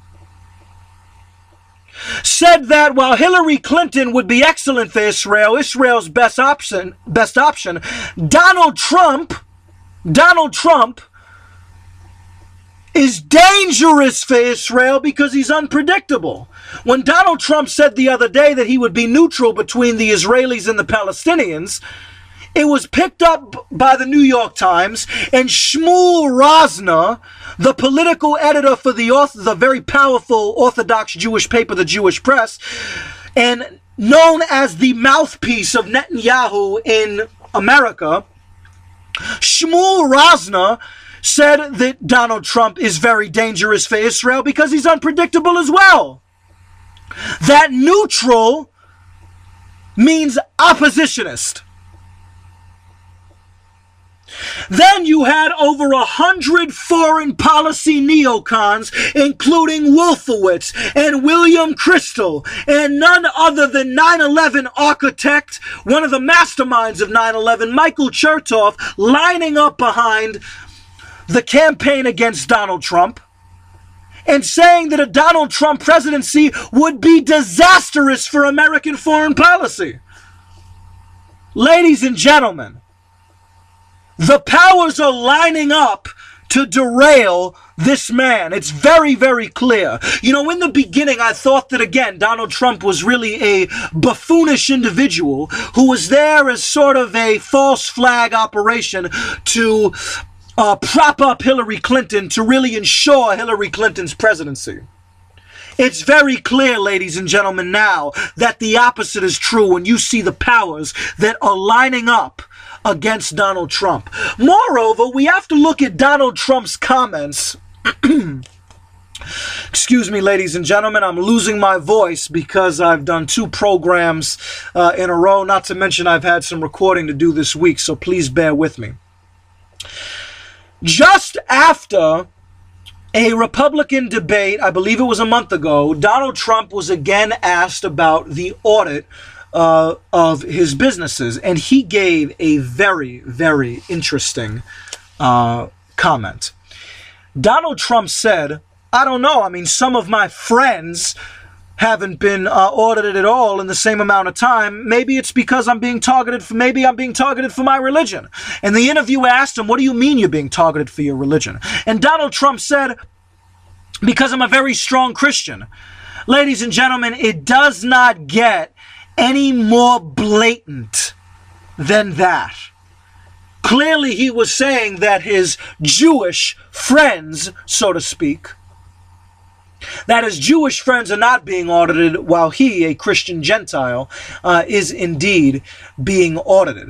said that while Hillary Clinton would be excellent for Israel, Israel's best option, Donald Trump is dangerous for Israel because he's unpredictable. When Donald Trump said the other day that he would be neutral between the Israelis and the Palestinians, it was picked up by the New York Times, and Shmuel Rosner, the political editor for the very powerful Orthodox Jewish paper, the Jewish Press, and known as the mouthpiece of Netanyahu in America, Shmuel Rosner said that Donald Trump is very dangerous for Israel because he's unpredictable as well. That neutral means oppositionist. Then you had over 100 foreign policy neocons, including Wolfowitz and William Kristol, and none other than 9/11 architect, one of the masterminds of 9/11, Michael Chertoff, lining up behind the campaign against Donald Trump and saying that a Donald Trump presidency would be disastrous for American foreign policy. Ladies and gentlemen, the powers are lining up to derail this man. It's very, very clear. You know, in the beginning, I thought that, again, Donald Trump was really a buffoonish individual who was there as sort of a false flag operation to prop up Hillary Clinton, to really ensure Hillary Clinton's presidency. It's very clear, ladies and gentlemen, now that the opposite is true when you see the powers that are lining up against Donald Trump. Moreover, we have to look at Donald Trump's comments. Excuse me, ladies and gentlemen, I'm losing my voice because I've done 2 programs in a row, not to mention I've had some recording to do this week, so please bear with me. Just after a Republican debate, I believe it was a month ago, Donald Trump was again asked about the audit of his businesses, and he gave a very, very interesting comment. Donald Trump said, I don't know, I mean, some of my friends haven't been audited at all in the same amount of time. Maybe it's because I'm being targeted for my religion. And the interviewer asked him, what do you mean you're being targeted for your religion? And Donald Trump said, because I'm a very strong Christian. Ladies and gentlemen, it does not get any more blatant than that. Clearly, he was saying that his Jewish friends, so to speak, that his Jewish friends are not being audited while he, a Christian Gentile, is indeed being audited.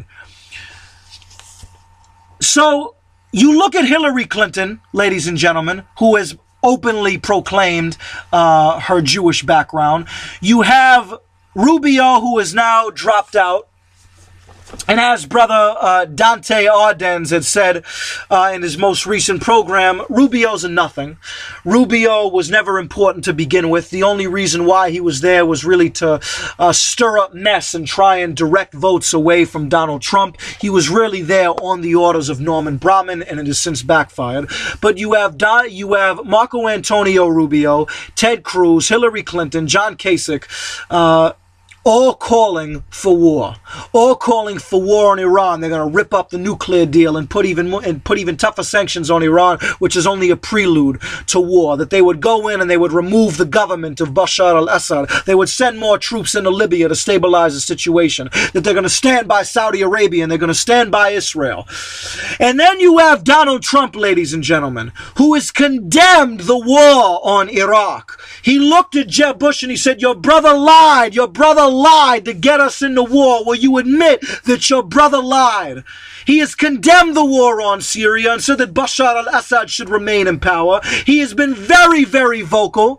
So you look at Hillary Clinton, ladies and gentlemen, who has openly proclaimed her Jewish background. You have Rubio, who has now dropped out. And as Brother Dante Ardenz had said in his most recent program, Rubio's a nothing. Rubio was never important to begin with. The only reason why he was there was really to stir up mess and try and direct votes away from Donald Trump. He was really there on the orders of Norman Brahman, and it has since backfired. But you have Marco Antonio Rubio, Ted Cruz, Hillary Clinton, John Kasich, all calling for war. All calling for war on Iran. They're going to rip up the nuclear deal and put even tougher sanctions on Iran, which is only a prelude to war. That they would go in and they would remove the government of Bashar al-Assad. They would send more troops into Libya to stabilize the situation. That they're going to stand by Saudi Arabia and they're going to stand by Israel. And then you have Donald Trump, ladies and gentlemen, who has condemned the war on Iraq. He looked at Jeb Bush and he said, your brother lied. Your brother lied to get us into war. Will you admit that your brother lied? He has condemned the war on Syria and said that Bashar al-Assad should remain in power. He has been very, very vocal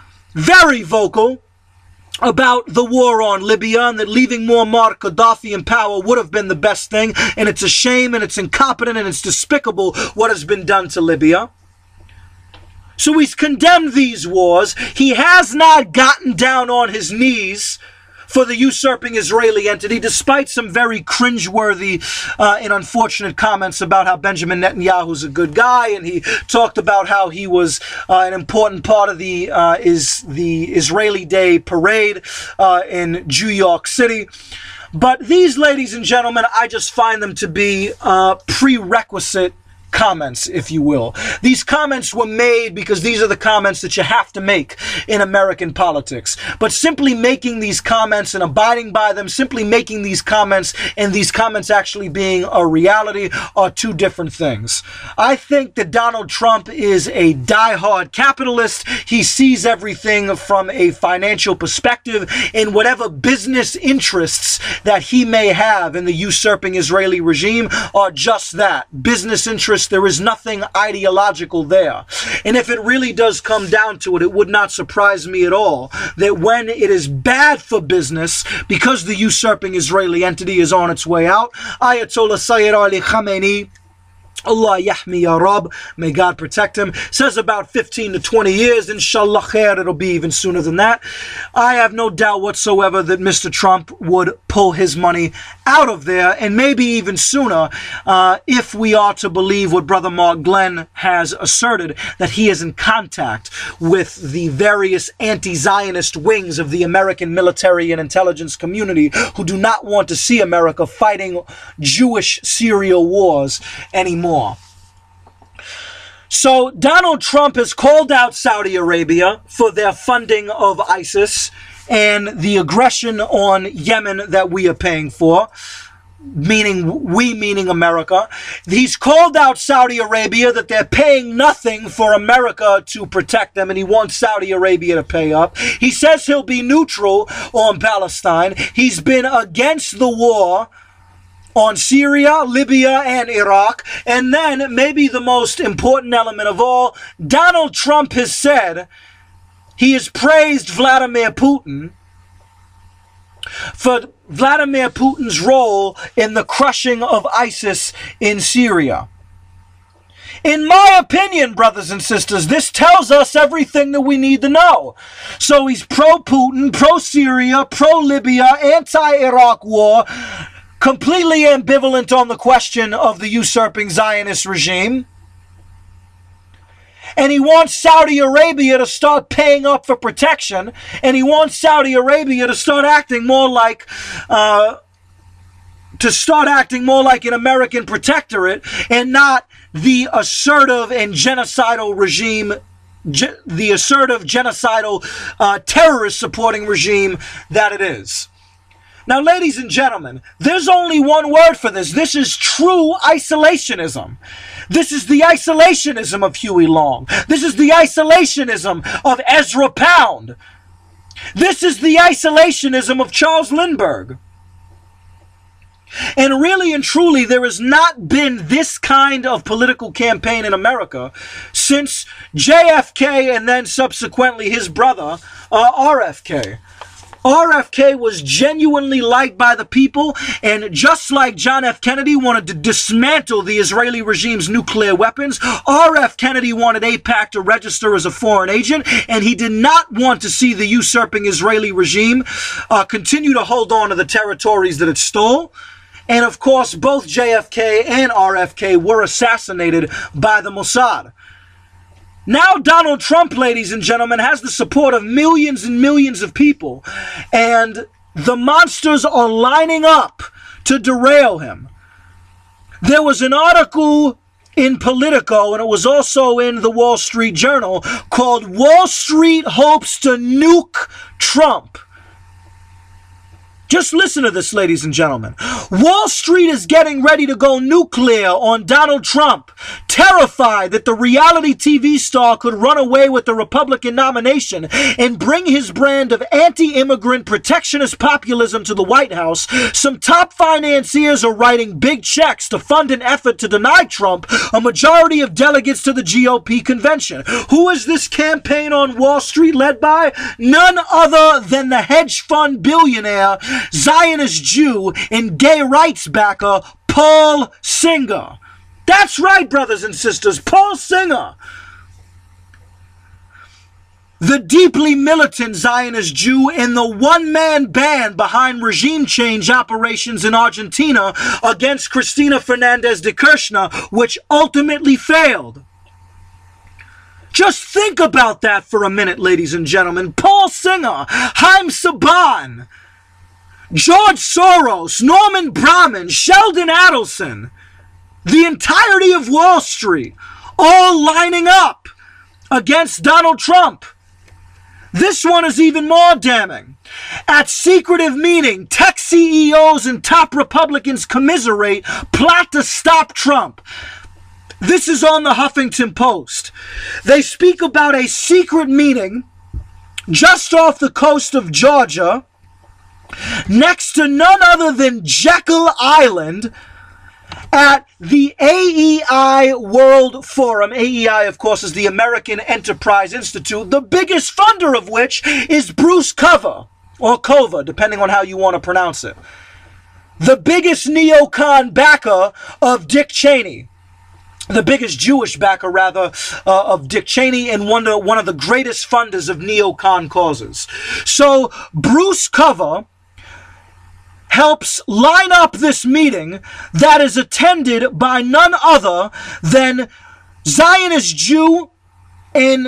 about the war on Libya, and that leaving Muammar Gaddafi in power would have been the best thing. And it's a shame and it's incompetent and it's despicable what has been done to Libya. So he's condemned these wars. He has not gotten down on his knees for the usurping Israeli entity, despite some very cringeworthy and unfortunate comments about how Benjamin Netanyahu's a good guy, and he talked about how he was an important part of the Israeli Day parade in New York City. But these, ladies and gentlemen, I just find them to be prerequisite comments, if you will. These comments were made because these are the comments that you have to make in American politics. But simply making these comments and abiding by them, simply making these comments and these comments actually being a reality are two different things. I think that Donald Trump is a diehard capitalist. He sees everything from a financial perspective, and whatever business interests that he may have in the usurping Israeli regime are just that, business interests. There is nothing ideological there. And if it really does come down to it, it would not surprise me at all that when it is bad for business, because the usurping Israeli entity is on its way out, Ayatollah Sayyid Ali Khamenei, Allah Yahmi Ya Rab, may God protect him, says about 15 to 20 years, inshallah khair, it'll be even sooner than that. I have no doubt whatsoever that Mr. Trump would pull his money out of there, and maybe even sooner, if we are to believe what Brother Mark Glenn has asserted, that he is in contact with the various anti-Zionist wings of the American military and intelligence community who do not want to see America fighting Jewish serial wars anymore. So Donald Trump has called out Saudi Arabia for their funding of ISIS and the aggression on Yemen that we are paying for, meaning America. He's called out Saudi Arabia that they're paying nothing for America to protect them, and he wants Saudi Arabia to pay up. He says he'll be neutral on Palestine. He's been against the war on Syria, Libya, and Iraq. And then, maybe the most important element of all, Donald Trump has said he has praised Vladimir Putin for Vladimir Putin's role in the crushing of ISIS in Syria. In my opinion, brothers and sisters, this tells us everything that we need to know. So he's pro-Putin, pro-Syria, pro-Libya, anti-Iraq war, completely ambivalent on the question of the usurping Zionist regime. And he wants Saudi Arabia to start paying up for protection. And he wants Saudi Arabia to start acting more like an American protectorate and not the assertive and genocidal regime, the assertive, genocidal, terrorist-supporting regime that it is. Now, ladies and gentlemen, there's only one word for this. This is true isolationism. This is the isolationism of Huey Long. This is the isolationism of Ezra Pound. This is the isolationism of Charles Lindbergh. And really and truly, there has not been this kind of political campaign in America since JFK and then subsequently his brother, RFK. RFK was genuinely liked by the people, and just like John F. Kennedy wanted to dismantle the Israeli regime's nuclear weapons, RF Kennedy wanted AIPAC to register as a foreign agent, and he did not want to see the usurping Israeli regime continue to hold on to the territories that it stole. And of course, both JFK and RFK were assassinated by the Mossad. Now Donald Trump, ladies and gentlemen, has the support of millions and millions of people, and the monsters are lining up to derail him. There was an article in Politico, and it was also in the Wall Street Journal, called "Wall Street Hopes to Nuke Trump." Just listen to this, ladies and gentlemen. Wall Street is getting ready to go nuclear on Donald Trump, terrified that the reality TV star could run away with the Republican nomination and bring his brand of anti-immigrant protectionist populism to the White House. Some top financiers are writing big checks to fund an effort to deny Trump a majority of delegates to the GOP convention. Who is this campaign on Wall Street led by? None other than the hedge fund billionaire, Zionist Jew, and gay rights backer Paul Singer. That's right, brothers and sisters, Paul Singer. The deeply militant Zionist Jew and the one-man band behind regime change operations in Argentina against Cristina Fernandez de Kirchner, which ultimately failed. Just think about that for a minute, ladies and gentlemen. Paul Singer, Haim Saban, George Soros, Norman Brahman, Sheldon Adelson, the entirety of Wall Street, all lining up against Donald Trump. This one is even more damning. At secretive meeting, tech CEOs and top Republicans commiserate, plot to stop Trump. This is on the Huffington Post. They speak about a secret meeting just off the coast of Georgia, next to none other than Jekyll Island, at the AEI World Forum. AEI, of course, is the American Enterprise Institute, the biggest funder of which is Bruce Cover, or Kova, depending on how you want to pronounce it. The biggest neocon backer of Dick Cheney. The biggest Jewish backer, rather, of Dick Cheney, and one of the greatest funders of neocon causes. So, Bruce Cover helps line up this meeting that is attended by none other than Zionist Jew and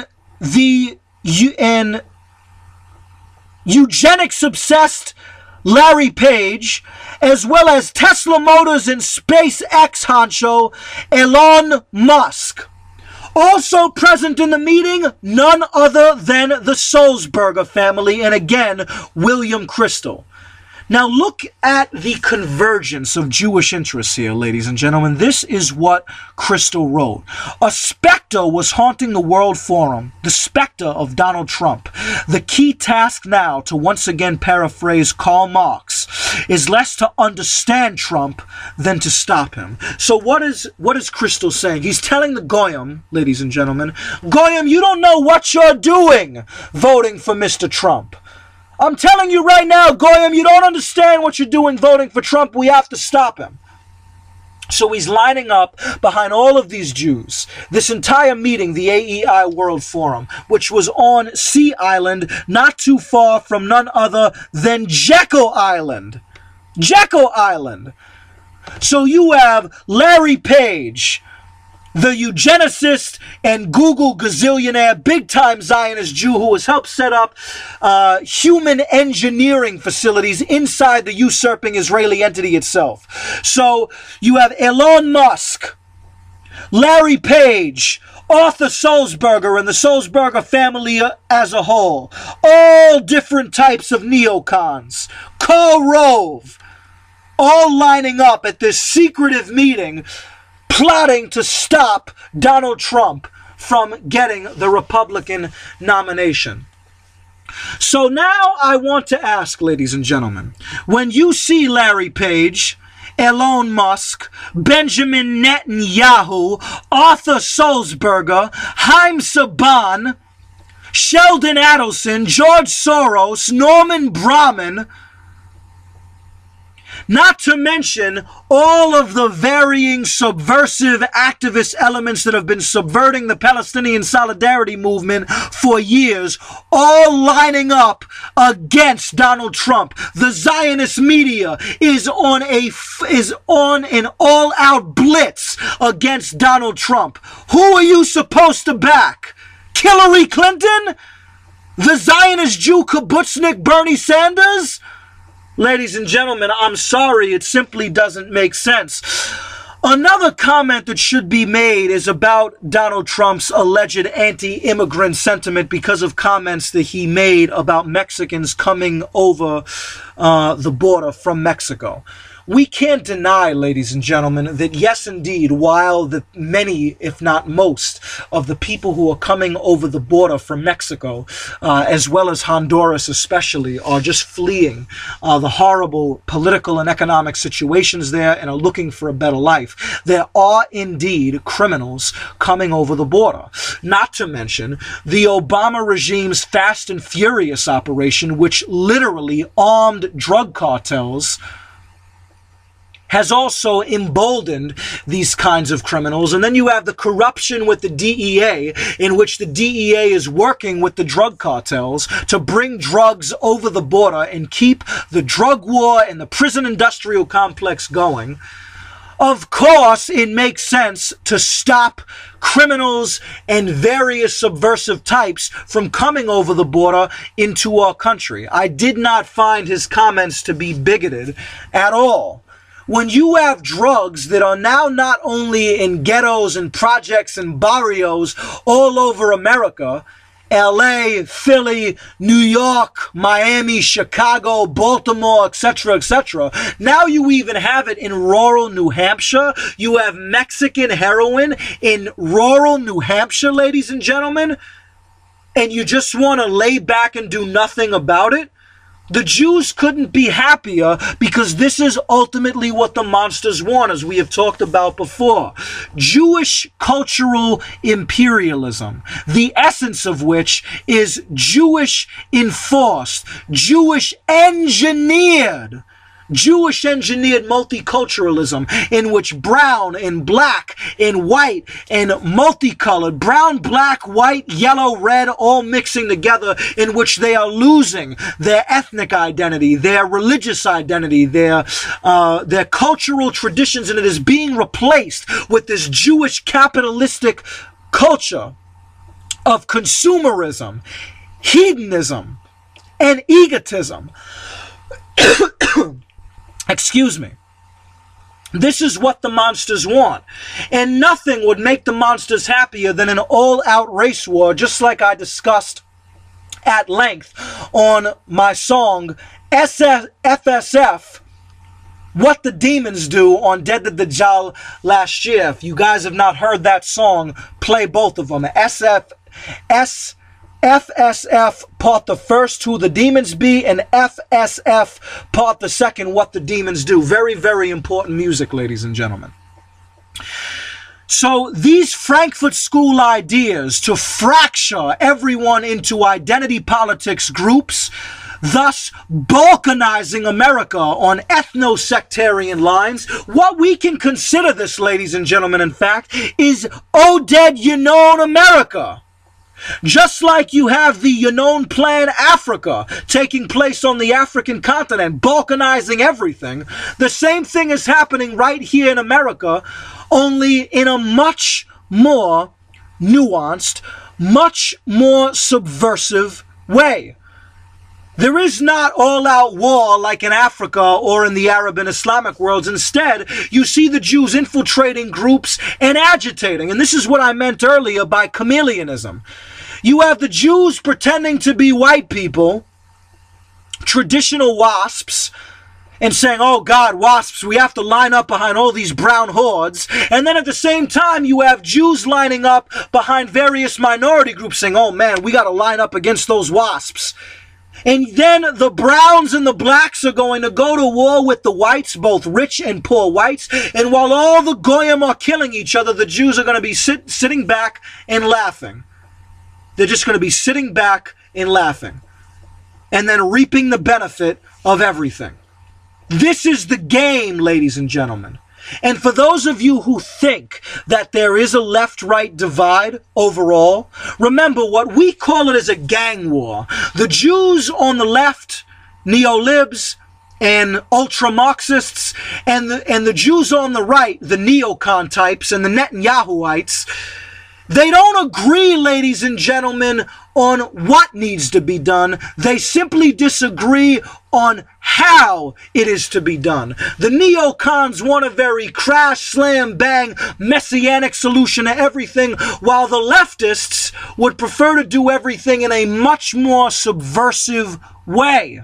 eugenics-obsessed Larry Page, as well as Tesla Motors and SpaceX honcho Elon Musk. Also present in the meeting, none other than the Sulzberger family, and again, William Kristol. Now look at the convergence of Jewish interests here, ladies and gentlemen. This is what Kristol wrote. A specter was haunting the World Forum, the specter of Donald Trump. The key task now, to once again paraphrase Karl Marx, is less to understand Trump than to stop him. So what is Kristol saying? He's telling the Goyim, ladies and gentlemen, Goyim, you don't know what you're doing voting for Mr. Trump. I'm telling you right now, Goyim, you don't understand what you're doing voting for Trump. We have to stop him. So he's lining up behind all of these Jews. This entire meeting, the AEI World Forum, which was on Sea Island, not too far from none other than Jekyll Island. Jekyll Island. So you have Larry Page, the eugenicist and Google gazillionaire, big-time Zionist Jew who has helped set up human engineering facilities inside the usurping Israeli entity itself. So you have Elon Musk, Larry Page, Arthur Sulzberger, and the Sulzberger family as a whole. All different types of neocons. Karl Rove, all lining up at this secretive meeting, plotting to stop Donald Trump from getting the Republican nomination. So now I want to ask, ladies and gentlemen, when you see Larry Page, Elon Musk, Benjamin Netanyahu, Arthur Sulzberger, Haim Saban, Sheldon Adelson, George Soros, Norman Brahman, not to mention all of the varying subversive activist elements that have been subverting the Palestinian solidarity movement for years, all lining up against Donald Trump. The Zionist media is on an all-out blitz against Donald Trump. Who are you supposed to back? Hillary Clinton? The Zionist Jew kibbutznik Bernie Sanders? Ladies and gentlemen, I'm sorry, it simply doesn't make sense. Another comment that should be made is about Donald Trump's alleged anti-immigrant sentiment because of comments that he made about Mexicans coming over the border from Mexico. We can't deny, ladies and gentlemen, that yes, indeed, while the many, if not most, of the people who are coming over the border from Mexico, as well as Honduras especially, are just fleeing the horrible political and economic situations there and are looking for a better life, there are indeed criminals coming over the border. Not to mention the Obama regime's Fast and Furious operation, which literally armed drug cartels, has also emboldened these kinds of criminals. And then you have the corruption with the DEA, in which the DEA is working with the drug cartels to bring drugs over the border and keep the drug war and the prison industrial complex going. Of course, it makes sense to stop criminals and various subversive types from coming over the border into our country. I did not find his comments to be bigoted at all. When you have drugs that are now not only in ghettos and projects and barrios all over America, LA, Philly, New York, Miami, Chicago, Baltimore, etc., etc. Now you even have it in rural New Hampshire. You have Mexican heroin in rural New Hampshire, ladies and gentlemen, and you just want to lay back and do nothing about it? The Jews couldn't be happier because this is ultimately what the monsters want, as we have talked about before. Jewish cultural imperialism, the essence of which is Jewish enforced, Jewish engineered multiculturalism, in which brown and black and white and multicolored, brown, black, white, yellow, red, all mixing together, in which they are losing their ethnic identity, their religious identity, their cultural traditions, and it is being replaced with this Jewish capitalistic culture of consumerism, hedonism, and egotism. Excuse me. This is what the monsters want. And nothing would make the monsters happier than an all-out race war, just like I discussed at length on my song FSF, What the Demons Do, on Dead to Dajjal last year. If you guys have not heard that song, play both of them. FSF part the first, Who the Demons Be, and FSF part the second, What the Demons Do. Very, very important music, ladies and gentlemen. So these Frankfurt School ideas to fracture everyone into identity politics groups, thus balkanizing America on ethno-sectarian lines, what we can consider this, ladies and gentlemen, in fact, is Oded Yinon America. Just like you have the Yinon Plan Africa taking place on the African continent, balkanizing everything, the same thing is happening right here in America, only in a much more nuanced, much more subversive way. There is not all-out war like in Africa or in the Arab and Islamic worlds. Instead, you see the Jews infiltrating groups and agitating. And this is what I meant earlier by chameleonism. You have the Jews pretending to be white people, traditional WASPs, and saying, oh God, WASPs, we have to line up behind all these brown hordes. And then at the same time, you have Jews lining up behind various minority groups saying, oh man, we got to line up against those WASPs. And then the browns and the blacks are going to go to war with the whites, both rich and poor whites. And while all the goyim are killing each other, the Jews are going to be sitting back and laughing. They're just going to be sitting back and laughing. And then reaping the benefit of everything. This is the game, ladies and gentlemen. And for those of you who think that there is a left-right divide overall, remember what we call it as a gang war. The Jews on the left, neo-libs and ultra-Marxists, and the Jews on the right, the neocon types and the Netanyahuites, they don't agree, ladies and gentlemen, on what needs to be done. They simply disagree on how it is to be done. The neocons want a very crash, slam, bang, messianic solution to everything, while the leftists would prefer to do everything in a much more subversive way.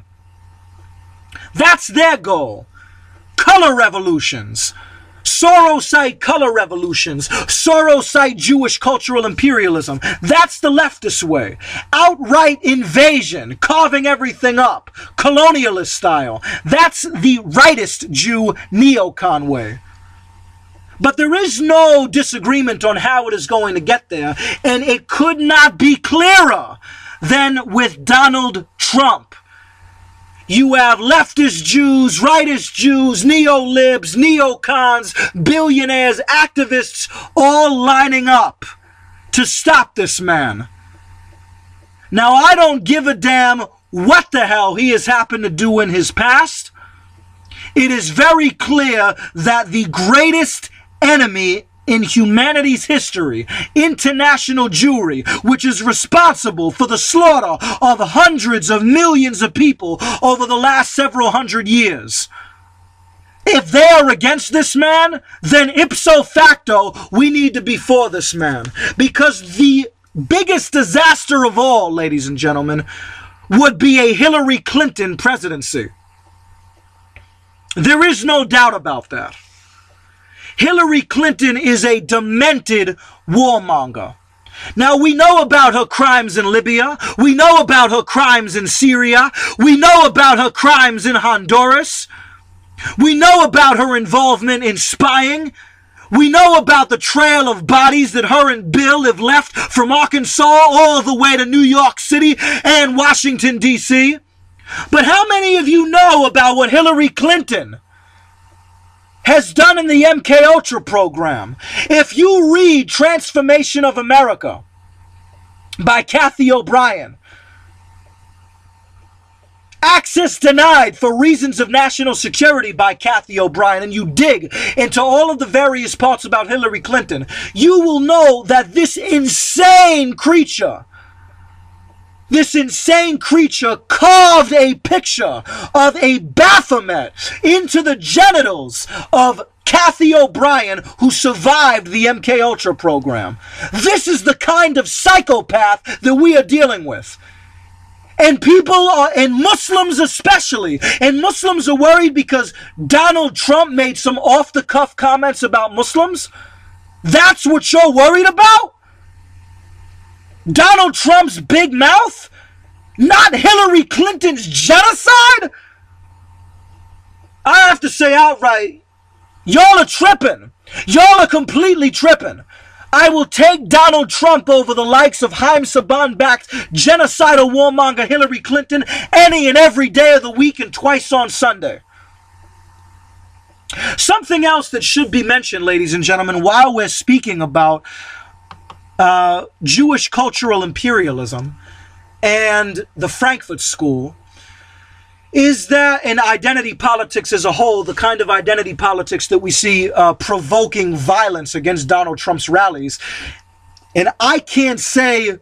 That's their goal. Color revolutions. Sorosite color revolutions, Sorosite Jewish cultural imperialism. That's the leftist way. Outright invasion, carving everything up, colonialist style. That's the rightist Jew neocon way. But there is no disagreement on how it is going to get there, and it could not be clearer than with Donald Trump. You have leftist Jews, rightist Jews, neo-libs, neocons, billionaires, activists, all lining up to stop this man. Now, I don't give a damn what the hell he has happened to do in his past. It is very clear that the greatest enemy in humanity's history, international Jewry, which is responsible for the slaughter of hundreds of millions of people over the last several hundred years. If they are against this man, then ipso facto, we need to be for this man. Because the biggest disaster of all, ladies and gentlemen, would be a Hillary Clinton presidency. There is no doubt about that. Hillary Clinton is a demented warmonger. Now, we know about her crimes in Libya. We know about her crimes in Syria. We know about her crimes in Honduras. We know about her involvement in spying. We know about the trail of bodies that her and Bill have left from Arkansas all the way to New York City and Washington, D.C. But how many of you know about what Hillary Clinton has done in the MKUltra program? If you read Transformation of America by Cathy O'Brien, Access Denied for Reasons of National Security by Cathy O'Brien, and you dig into all of the various parts about Hillary Clinton, you will know that this insane creature carved a picture of a Baphomet into the genitals of Cathy O'Brien, who survived the MKUltra program. This is the kind of psychopath that we are dealing with. And people are, and Muslims especially, and Muslims are worried because Donald Trump made some off-the-cuff comments about Muslims. That's what you're worried about? Donald Trump's big mouth? Not Hillary Clinton's genocide? I have to say outright, y'all are tripping. Y'all are completely tripping. I will take Donald Trump over the likes of Haim Saban-backed genocidal warmonger Hillary Clinton any and every day of the week and twice on Sunday. Something else that should be mentioned, ladies and gentlemen, while we're speaking about Jewish cultural imperialism and the Frankfurt School, is that in identity politics as a whole, the kind of identity politics that we see provoking violence against Donald Trump's rallies, and I can't say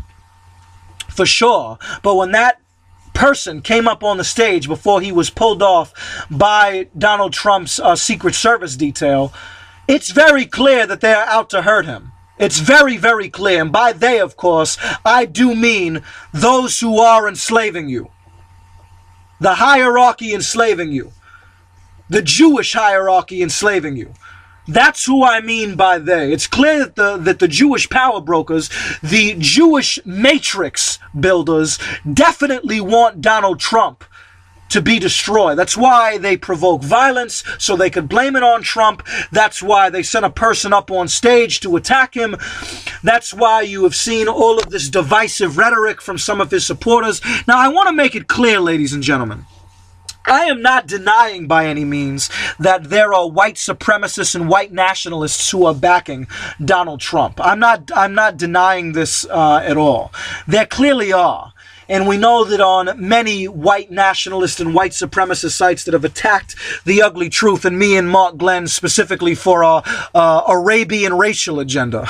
for sure, but when that person came up on the stage before he was pulled off by Donald Trump's Secret Service detail, it's very clear that they're out to hurt him. It's very, very clear. And by they, of course, I do mean those who are enslaving you. The hierarchy enslaving you. The Jewish hierarchy enslaving you. That's who I mean by they. It's clear that the Jewish power brokers, the Jewish matrix builders, definitely want Donald Trump to be destroyed. That's why they provoke violence, so they could blame it on Trump. That's why they sent a person up on stage to attack him. That's why you have seen all of this divisive rhetoric from some of his supporters. Now, I want to make it clear, ladies and gentlemen, I am not denying by any means that there are white supremacists and white nationalists who are backing Donald Trump. I'm not denying this at all. There clearly are. And we know that on many white nationalist and white supremacist sites that have attacked the ugly truth, and me and Mark Glenn specifically for our Arabian racial agenda.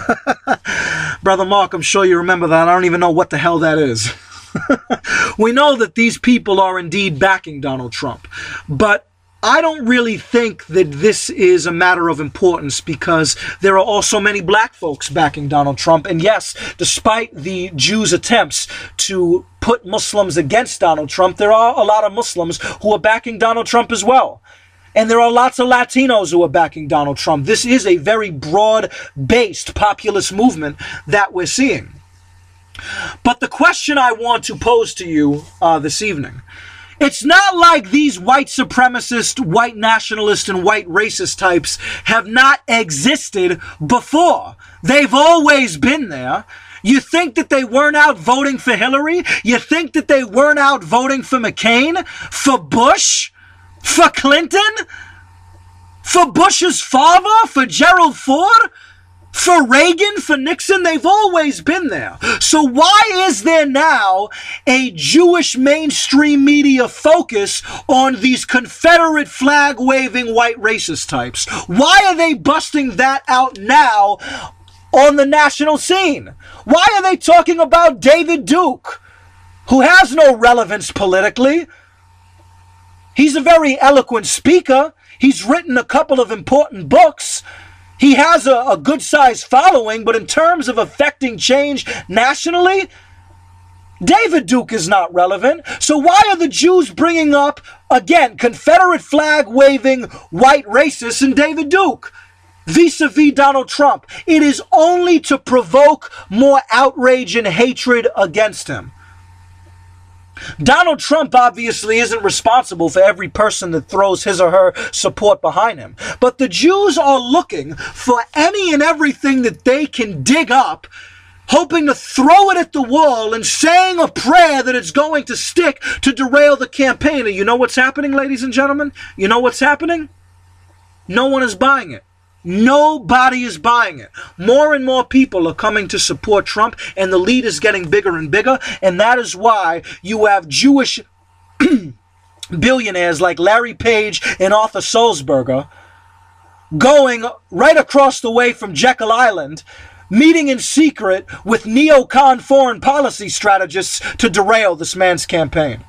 Brother Mark, I'm sure you remember that. I don't even know what the hell that is. We know that these people are indeed backing Donald Trump, but I don't really think that this is a matter of importance, because there are also many black folks backing Donald Trump. And yes, despite the Jews' attempts to put Muslims against Donald Trump, there are a lot of Muslims who are backing Donald Trump as well. And there are lots of Latinos who are backing Donald Trump. This is a very broad-based populist movement that we're seeing. But the question I want to pose to you this evening, it's not like these white supremacist, white nationalist, and white racist types have not existed before. They've always been there. You think that they weren't out voting for Hillary? You think that they weren't out voting for McCain? For Bush? For Clinton? For Bush's father? For Gerald Ford? For Reagan, for Nixon? They've always been there. So why is there now a Jewish mainstream media focus on these Confederate flag-waving white racist types? Why are they busting that out now on the national scene? Why are they talking about David Duke, who has no relevance politically? He's a very eloquent speaker. He's written a couple of important books. He has a good-sized following, but in terms of affecting change nationally, David Duke is not relevant. So why are the Jews bringing up, again, Confederate flag-waving white racists and David Duke vis-a-vis Donald Trump? It is only to provoke more outrage and hatred against him. Donald Trump obviously isn't responsible for every person that throws his or her support behind him. But the Jews are looking for any and everything that they can dig up, hoping to throw it at the wall and saying a prayer that it's going to stick to derail the campaign. And you know what's happening, ladies and gentlemen? You know what's happening? No one is buying it. Nobody is buying it. More and more people are coming to support Trump, and the lead is getting bigger and bigger, and that is why you have Jewish billionaires like Larry Page and Arthur Sulzberger going right across the way from Jekyll Island, meeting in secret with neocon foreign policy strategists to derail this man's campaign.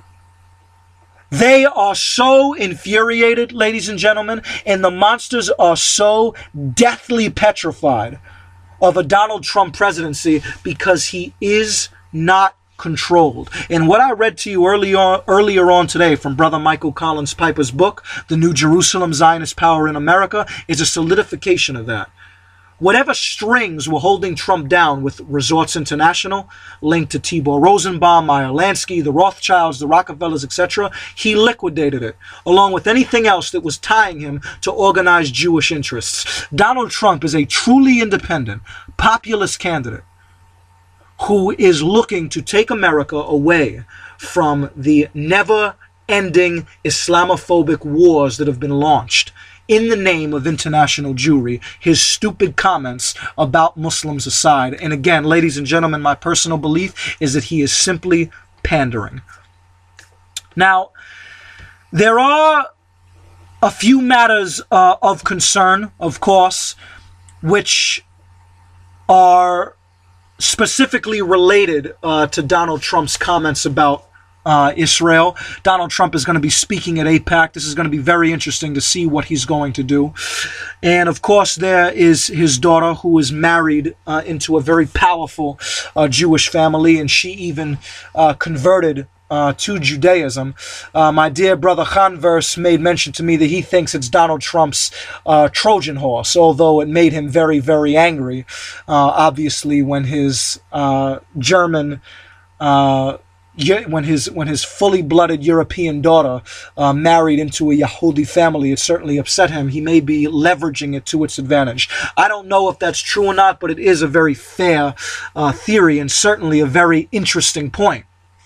They are so infuriated, ladies and gentlemen, and the monsters are so deathly petrified of a Donald Trump presidency because he is not controlled. And what I read to you earlier on today from Brother Michael Collins Piper's book, The New Jerusalem, Zionist Power in America, is a solidification of that. Whatever strings were holding Trump down with Resorts International, linked to Tibor Rosenbaum, Meyer Lansky, the Rothschilds, the Rockefellers, etc., he liquidated it, along with anything else that was tying him to organized Jewish interests. Donald Trump is a truly independent, populist candidate who is looking to take America away from the never-ending Islamophobic wars that have been launched in the name of international Jewry, his stupid comments about Muslims aside. And again, ladies and gentlemen, my personal belief is that he is simply pandering. Now, there are a few matters of concern, of course, which are specifically related to Donald Trump's comments about Israel. Donald Trump is going to be speaking at AIPAC. This is going to be very interesting to see what he's going to do. And of course, there is his daughter, who is married into a very powerful Jewish family, and she even converted to Judaism. My dear brother Khanverse made mention to me that he thinks it's Donald Trump's Trojan horse, although it made him very, very angry, obviously, when his German when his fully blooded European daughter married into a Yehudi family. It certainly upset him. He may be leveraging it to its advantage. I don't know if that's true or not, but it is a very fair theory, and certainly a very interesting point.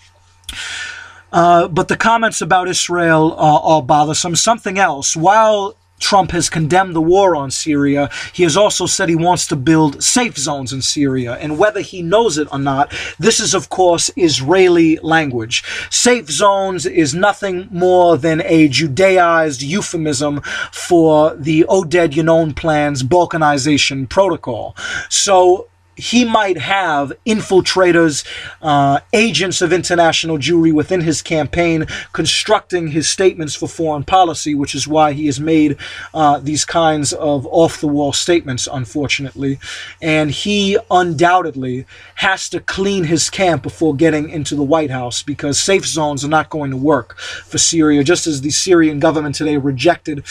But the comments about Israel are bothersome. Something else. While Trump has condemned the war on Syria, he has also said he wants to build safe zones in Syria. And whether he knows it or not, this is, of course, Israeli language. Safe zones is nothing more than a Judaized euphemism for the Oded Yinon Plan's balkanization protocol. So he might have infiltrators, agents of international Jewry within his campaign, constructing his statements for foreign policy, which is why he has made these kinds of off-the-wall statements, unfortunately. And he undoubtedly has to clean his camp before getting into the White House, because safe zones are not going to work for Syria, just as the Syrian government today rejected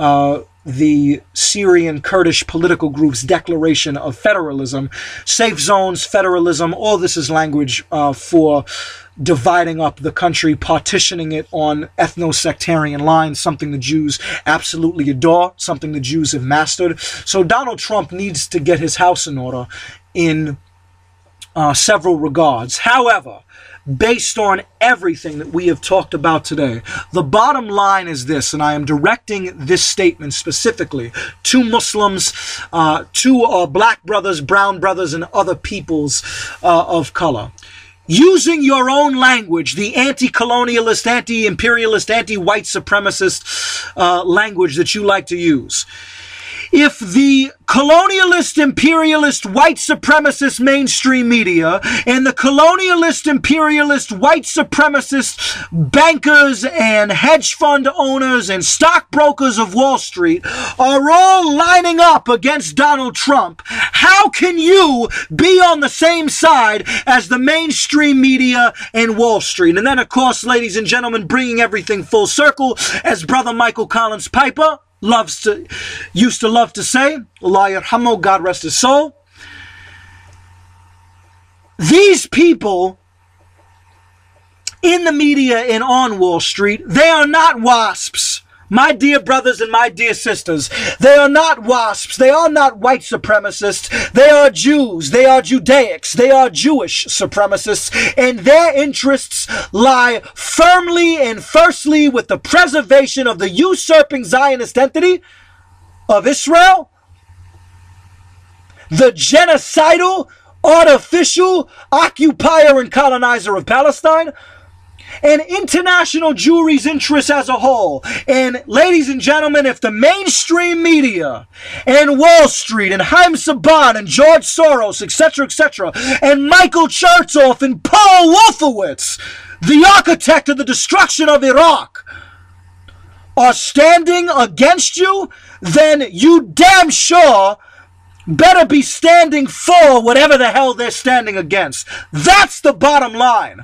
the Syrian Kurdish political group's declaration of federalism. Safe zones, federalism, all this is language for dividing up the country, partitioning it on ethno-sectarian lines, something the Jews absolutely adore, something the Jews have mastered. So Donald Trump needs to get his house in order in several regards. However, based on everything that we have talked about today, the bottom line is this, and I am directing this statement specifically to Muslims, to our black brothers, brown brothers, and other peoples of color. Using your own language, the anti-colonialist, anti-imperialist, anti-white supremacist language that you like to use. If the colonialist, imperialist, white supremacist mainstream media and the colonialist, imperialist, white supremacist bankers and hedge fund owners and stockbrokers of Wall Street are all lining up against Donald Trump, how can you be on the same side as the mainstream media and Wall Street? And then, of course, ladies and gentlemen, bringing everything full circle, as Brother Michael Collins Piper used to love to say, Allah yarhamu, God rest his soul. These people in the media and on Wall Street, they are not WASPs. My dear brothers and my dear sisters, they are not WASPs. They are not white supremacists. They are Jews. They are Judaics. They are Jewish supremacists. And their interests lie firmly and firstly with the preservation of the usurping Zionist entity of Israel, the genocidal, artificial occupier and colonizer of Palestine, and international Jewry's interests as a whole. And ladies and gentlemen, if the mainstream media and Wall Street and Haim Saban and George Soros, etc., and Michael Chertoff and Paul Wolfowitz, the architect of the destruction of Iraq, are standing against you, then you damn sure better be standing for whatever the hell they're standing against. That's the bottom line.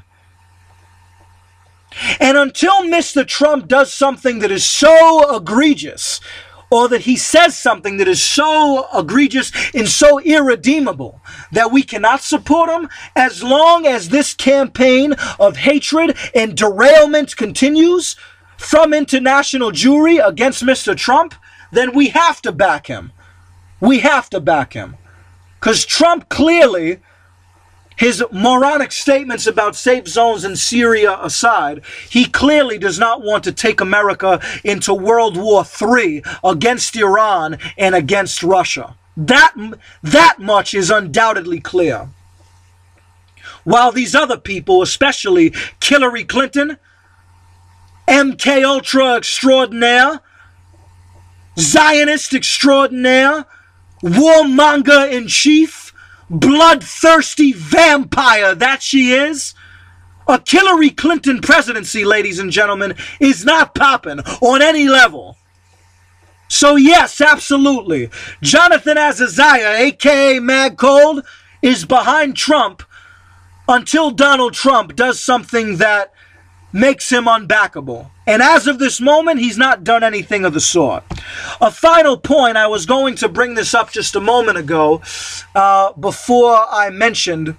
And until Mr. Trump does something that is so egregious, or that he says something that is so egregious and so irredeemable that we cannot support him, as long as this campaign of hatred and derailment continues from international Jewry against Mr. Trump, then we have to back him. We have to back him. Because Trump clearly, his moronic statements about safe zones in Syria aside, he clearly does not want to take America into World War III against Iran and against Russia. That much is undoubtedly clear. While these other people, especially Hillary Clinton MK Ultra extraordinaire, Zionist extraordinaire, warmonger in chief, bloodthirsty vampire that she is. A Hillary Clinton presidency, ladies and gentlemen, is not popping on any level. So yes, absolutely, Jonathan Azaziah, aka Mad Cold, is behind Trump until Donald Trump does something that makes him unbackable. And as of this moment, he's not done anything of the sort. A final point, I was going to bring this up just a moment ago, before I mentioned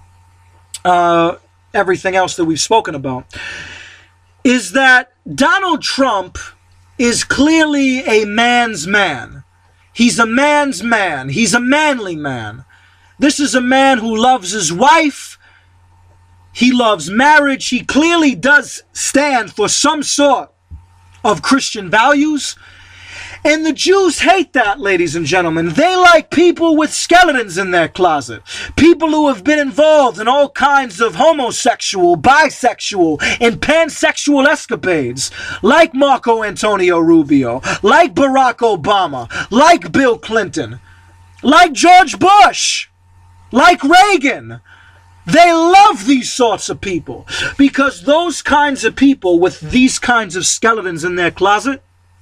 everything else that we've spoken about, is that Donald Trump is clearly a man's man. He's a man's man. He's a manly man. This is a man who loves his wife. He loves marriage. He clearly does stand for some sort of Christian values. And the Jews hate that, ladies and gentlemen. They like people with skeletons in their closet. People who have been involved in all kinds of homosexual, bisexual, and pansexual escapades. Like Marco Antonio Rubio, like Barack Obama, like Bill Clinton, like George Bush, like Reagan. They love these sorts of people because those kinds of people with these kinds of skeletons in their closet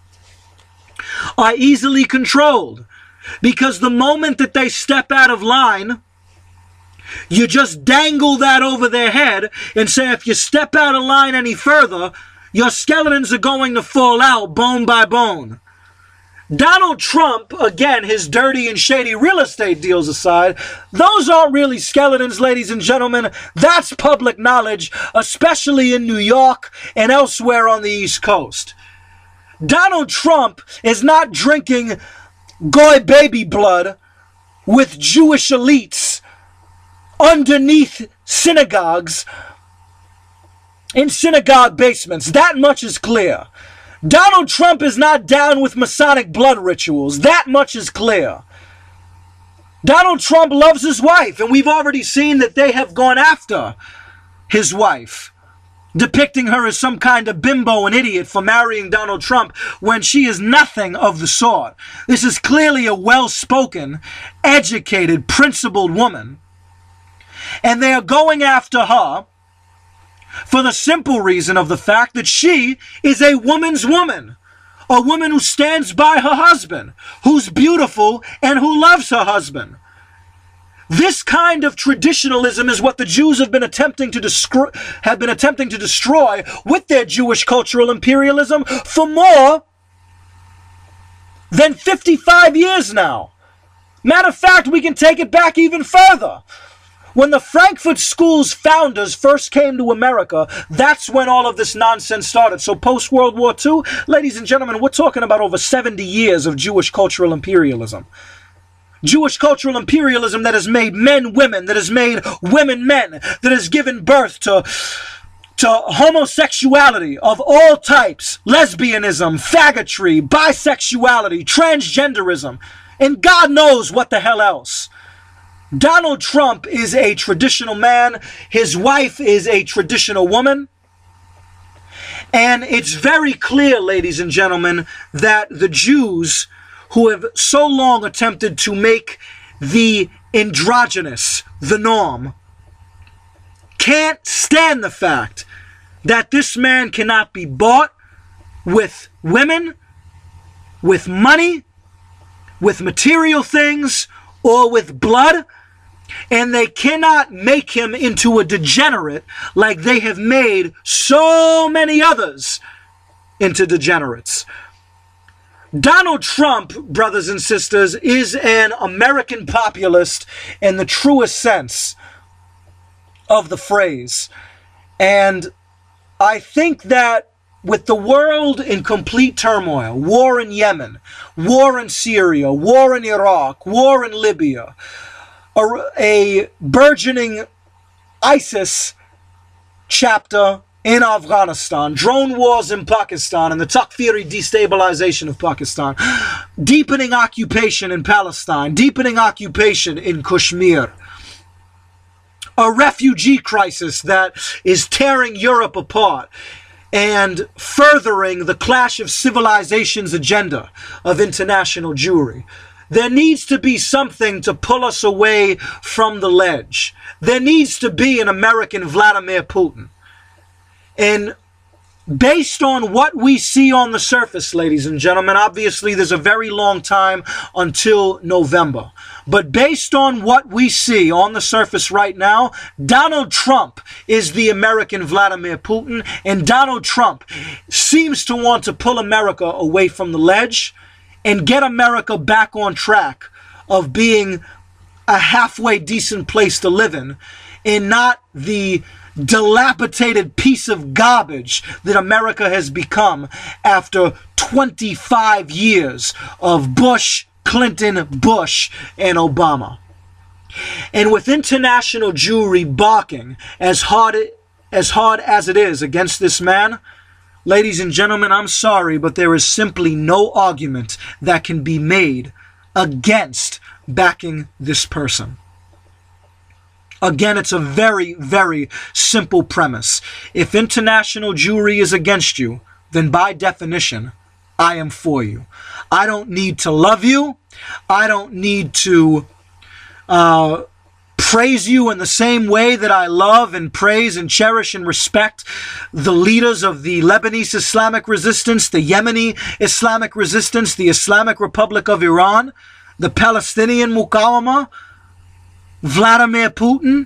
are easily controlled, because the moment that they step out of line, you just dangle that over their head and say, if you step out of line any further, your skeletons are going to fall out bone by bone. Donald Trump, again, his dirty and shady real estate deals aside, those aren't really skeletons, ladies and gentlemen. That's public knowledge, especially in New York and elsewhere on the East Coast. Donald Trump is not drinking goy baby blood with Jewish elites underneath synagogues, in synagogue basements. That much is clear. Donald Trump is not down with Masonic blood rituals. That much is clear. Donald Trump loves his wife, and we've already seen that they have gone after his wife, depicting her as some kind of bimbo and idiot for marrying Donald Trump when she is nothing of the sort. This is clearly a well-spoken, educated, principled woman. And they are going after her for the simple reason of the fact that she is a woman's woman. A woman who stands by her husband, who's beautiful and who loves her husband. This kind of traditionalism is what the Jews have been attempting to destroy with their Jewish cultural imperialism for more than 55 years now. Matter of fact, we can take it back even further. When the Frankfurt School's founders first came to America, that's when all of this nonsense started. So post-World War II, ladies and gentlemen, we're talking about over 70 years of Jewish cultural imperialism. Jewish cultural imperialism that has made men women, that has made women men, that has given birth to homosexuality of all types, lesbianism, faggotry, bisexuality, transgenderism, and God knows what the hell else. Donald Trump is a traditional man. His wife is a traditional woman. And it's very clear, ladies and gentlemen, that the Jews who have so long attempted to make the androgynous the norm can't stand the fact that this man cannot be bought with women, with money, with material things, or with blood, and they cannot make him into a degenerate like they have made so many others into degenerates. Donald Trump, brothers and sisters, is an American populist in the truest sense of the phrase. And I think that with the world in complete turmoil, war in Yemen, war in Syria, war in Iraq, war in Libya, a burgeoning ISIS chapter in Afghanistan, drone wars in Pakistan, and the Takfiri destabilization of Pakistan, deepening occupation in Palestine, deepening occupation in Kashmir, a refugee crisis that is tearing Europe apart, and furthering the clash of civilizations agenda of international Jewry. There needs to be something to pull us away from the ledge. There needs to be an American Vladimir Putin. And based on what we see on the surface, ladies and gentlemen, obviously there's a very long time until November. But based on what we see on the surface right now, Donald Trump is the American Vladimir Putin, and Donald Trump seems to want to pull America away from the ledge and get America back on track of being a halfway decent place to live in, and not the dilapidated piece of garbage that America has become after 25 years of Bush, Clinton, Bush, and Obama. And with international Jewry barking as hard as it is against this man, ladies and gentlemen, I'm sorry, but there is simply no argument that can be made against backing this person. Again, it's a very, very simple premise. If international Jewry is against you, then by definition, I am for you. I don't need to love you. I don't need to praise you in the same way that I love and praise and cherish and respect the leaders of the Lebanese Islamic resistance, the Yemeni Islamic resistance, the Islamic Republic of Iran, the Palestinian Muqawama, Vladimir Putin,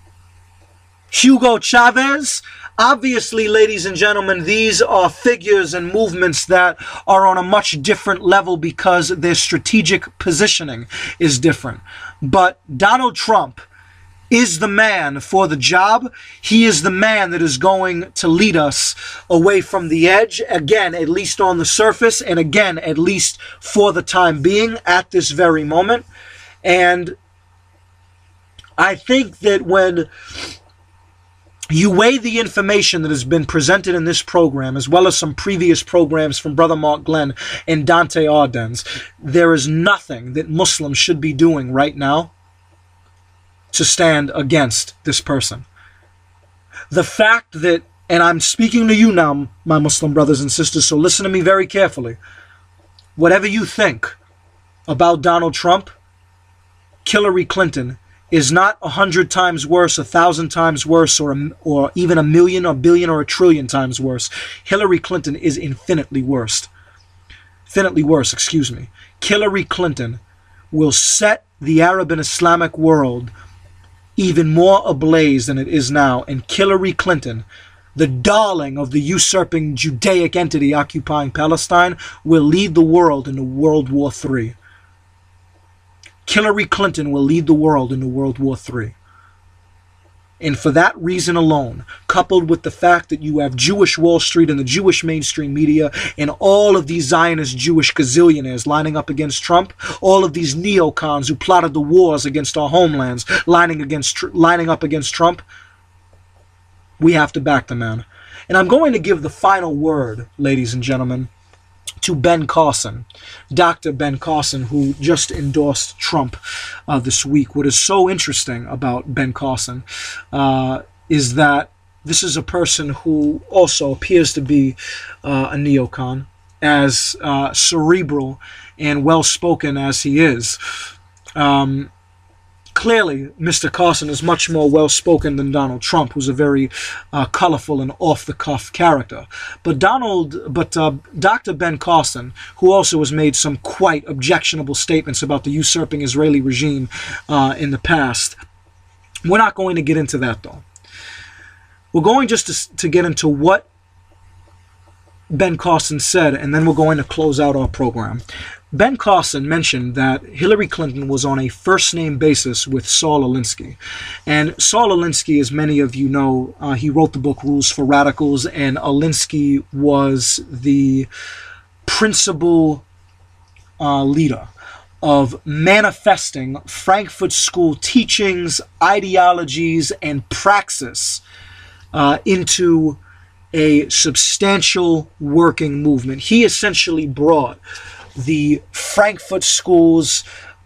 Hugo Chavez. Obviously, ladies and gentlemen, these are figures and movements that are on a much different level because their strategic positioning is different. But Donald Trump is the man for the job. He is the man that is going to lead us away from the edge, again, at least on the surface, and again, at least for the time being, at this very moment. And I think that when you weigh the information that has been presented in this program, as well as some previous programs from Brother Mark Glenn and Dante Ardenz, there is nothing that Muslims should be doing right now to stand against this person. The fact that, and I'm speaking to you now, my Muslim brothers and sisters, so listen to me very carefully. Whatever you think about Donald Trump, Hillary Clinton is not 100 times worse, 1,000 times worse, or even a million, or billion, or a trillion times worse. Hillary Clinton is infinitely worse. Infinitely worse, excuse me. Hillary Clinton will set the Arab and Islamic world even more ablaze than it is now. And Hillary Clinton, the darling of the usurping Judaic entity occupying Palestine, will lead the world into World War III. Hillary Clinton will lead the world into World War III. And for that reason alone, coupled with the fact that you have Jewish Wall Street and the Jewish mainstream media and all of these Zionist Jewish gazillionaires lining up against Trump, all of these neocons who plotted the wars against our homelands lining up against Trump, we have to back the man. And I'm going to give the final word, ladies and gentlemen, to Ben Carson, Dr. Ben Carson, who just endorsed Trump this week. What is so interesting about Ben Carson is that this is a person who also appears to be a neocon, as cerebral and well-spoken as he is. Clearly, Mr. Carson is much more well-spoken than Donald Trump, who's a very colorful and off-the-cuff character. But Dr. Ben Carson, who also has made some quite objectionable statements about the usurping Israeli regime in the past, we're not going to get into that, though. We're going just to get into what Ben Carson said, and then we're going to close out our program. Ben Carson mentioned that Hillary Clinton was on a first-name basis with Saul Alinsky. And Saul Alinsky, as many of you know, he wrote the book Rules for Radicals, and Alinsky was the principal leader of manifesting Frankfurt School teachings, ideologies, and praxis into a substantial working movement. He essentially brought the Frankfurt School's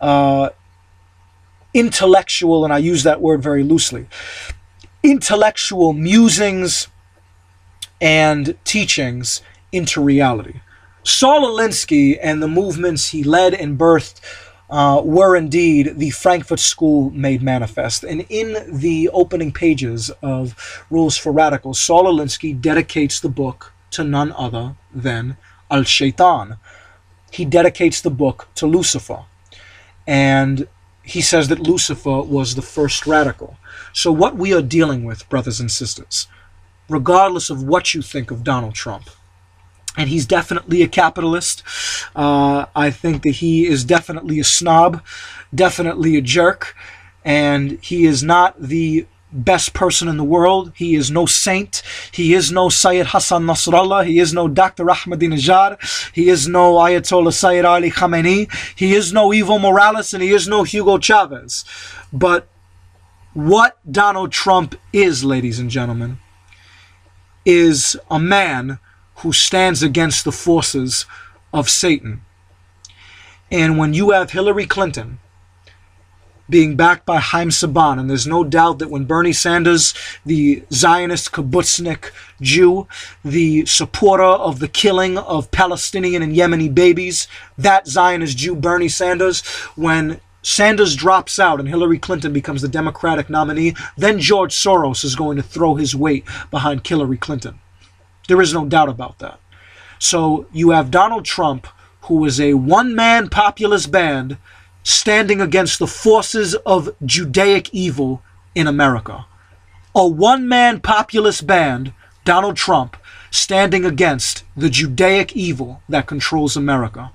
intellectual, and I use that word very loosely, intellectual musings and teachings into reality. Saul Alinsky and the movements he led and birthed were indeed the Frankfurt School made manifest. And in the opening pages of Rules for Radicals, Saul Alinsky dedicates the book to none other than Al-Shaitan. He dedicates the book to Lucifer. And he says that Lucifer was the first radical. So what we are dealing with, brothers and sisters, regardless of what you think of Donald Trump, and he's definitely a capitalist. I think that he is definitely a snob, definitely a jerk, and he is not the best person in the world. He is no saint. He is no Sayyid Hassan Nasrallah. He is no Dr. Ahmadinejad. He is no Ayatollah Sayyid Ali Khamenei. He is no Evo Morales, and he is no Hugo Chavez. But what Donald Trump is, ladies and gentlemen, is a man who stands against the forces of Satan. And when you have Hillary Clinton being backed by Haim Saban, and there's no doubt that when Bernie Sanders, the Zionist kibbutznik Jew, the supporter of the killing of Palestinian and Yemeni babies, that Zionist Jew Bernie Sanders, when Sanders drops out and Hillary Clinton becomes the Democratic nominee, then George Soros is going to throw his weight behind Hillary Clinton. There is no doubt about that. So you have Donald Trump, who is a one-man populist band standing against the forces of Judaic evil in America. A one-man populist band, Donald Trump, standing against the Judaic evil that controls America.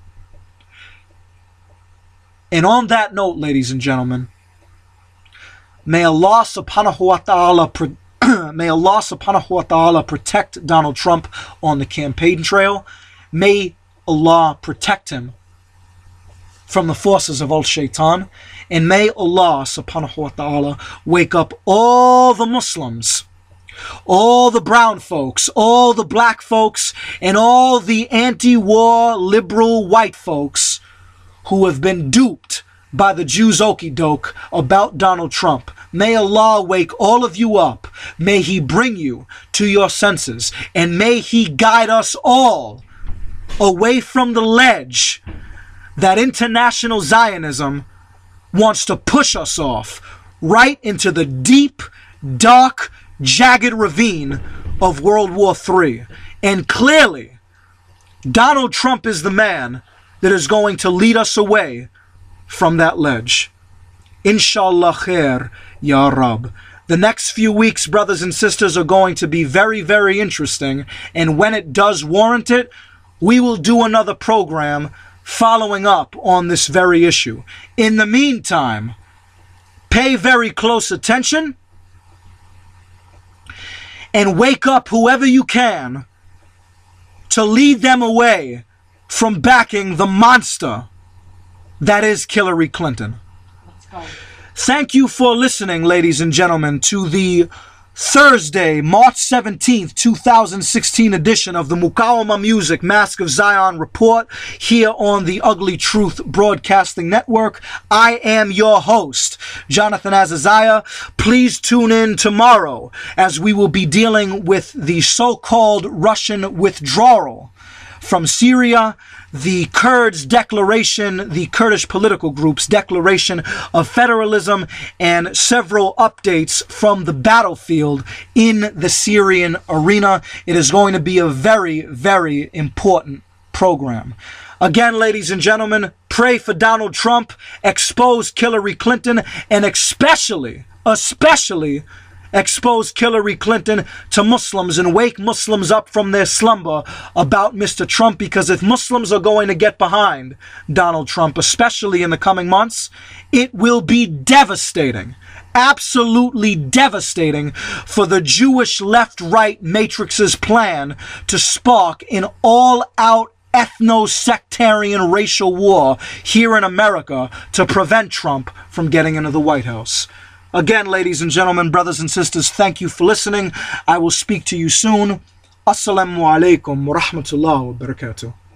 And on that note, ladies and gentlemen, may Allah subhanahu wa ta'ala protect Donald Trump on the campaign trail. May Allah protect him from the forces of Al-Shaitan. And may Allah subhanahu wa ta'ala wake up all the Muslims, all the brown folks, all the black folks, and all the anti-war liberal white folks who have been duped by the Jews' okey-doke about Donald Trump. May Allah wake all of you up. May He bring you to your senses. And may He guide us all away from the ledge that international Zionism wants to push us off, right into the deep, dark, jagged ravine of World War III. And clearly, Donald Trump is the man that is going to lead us away from that ledge. Inshallah khair, Ya Rab. The next few weeks, brothers and sisters, are going to be very, very interesting. And when it does warrant it, we will do another program following up on this very issue. In the meantime, pay very close attention and wake up whoever you can to lead them away from backing the monster that is Hillary Clinton. Let's go. Thank you for listening, ladies and gentlemen, to the Thursday, March 17th, 2016 edition of the Mukawama Music Mask of Zion Report here on the Ugly Truth Broadcasting Network. I am your host, Jonathan Azaziah. Please tune in tomorrow as we will be dealing with the so-called Russian withdrawal from Syria, the Kurds' declaration, the Kurdish political group's declaration of federalism, and several updates from the battlefield in the Syrian arena. It is going to be a very, very important program. Again, ladies and gentlemen, pray for Donald Trump, expose Hillary Clinton, and especially expose Hillary Clinton to Muslims and wake Muslims up from their slumber about Mr. Trump, because if Muslims are going to get behind Donald Trump, especially in the coming months, it will be devastating, absolutely devastating for the Jewish left-right matrix's plan to spark an all-out ethno-sectarian racial war here in America to prevent Trump from getting into the White House. Again, ladies and gentlemen, brothers and sisters, thank you for listening. I will speak to you soon. Assalamu alaikum wa rahmatullahi wa barakatuh.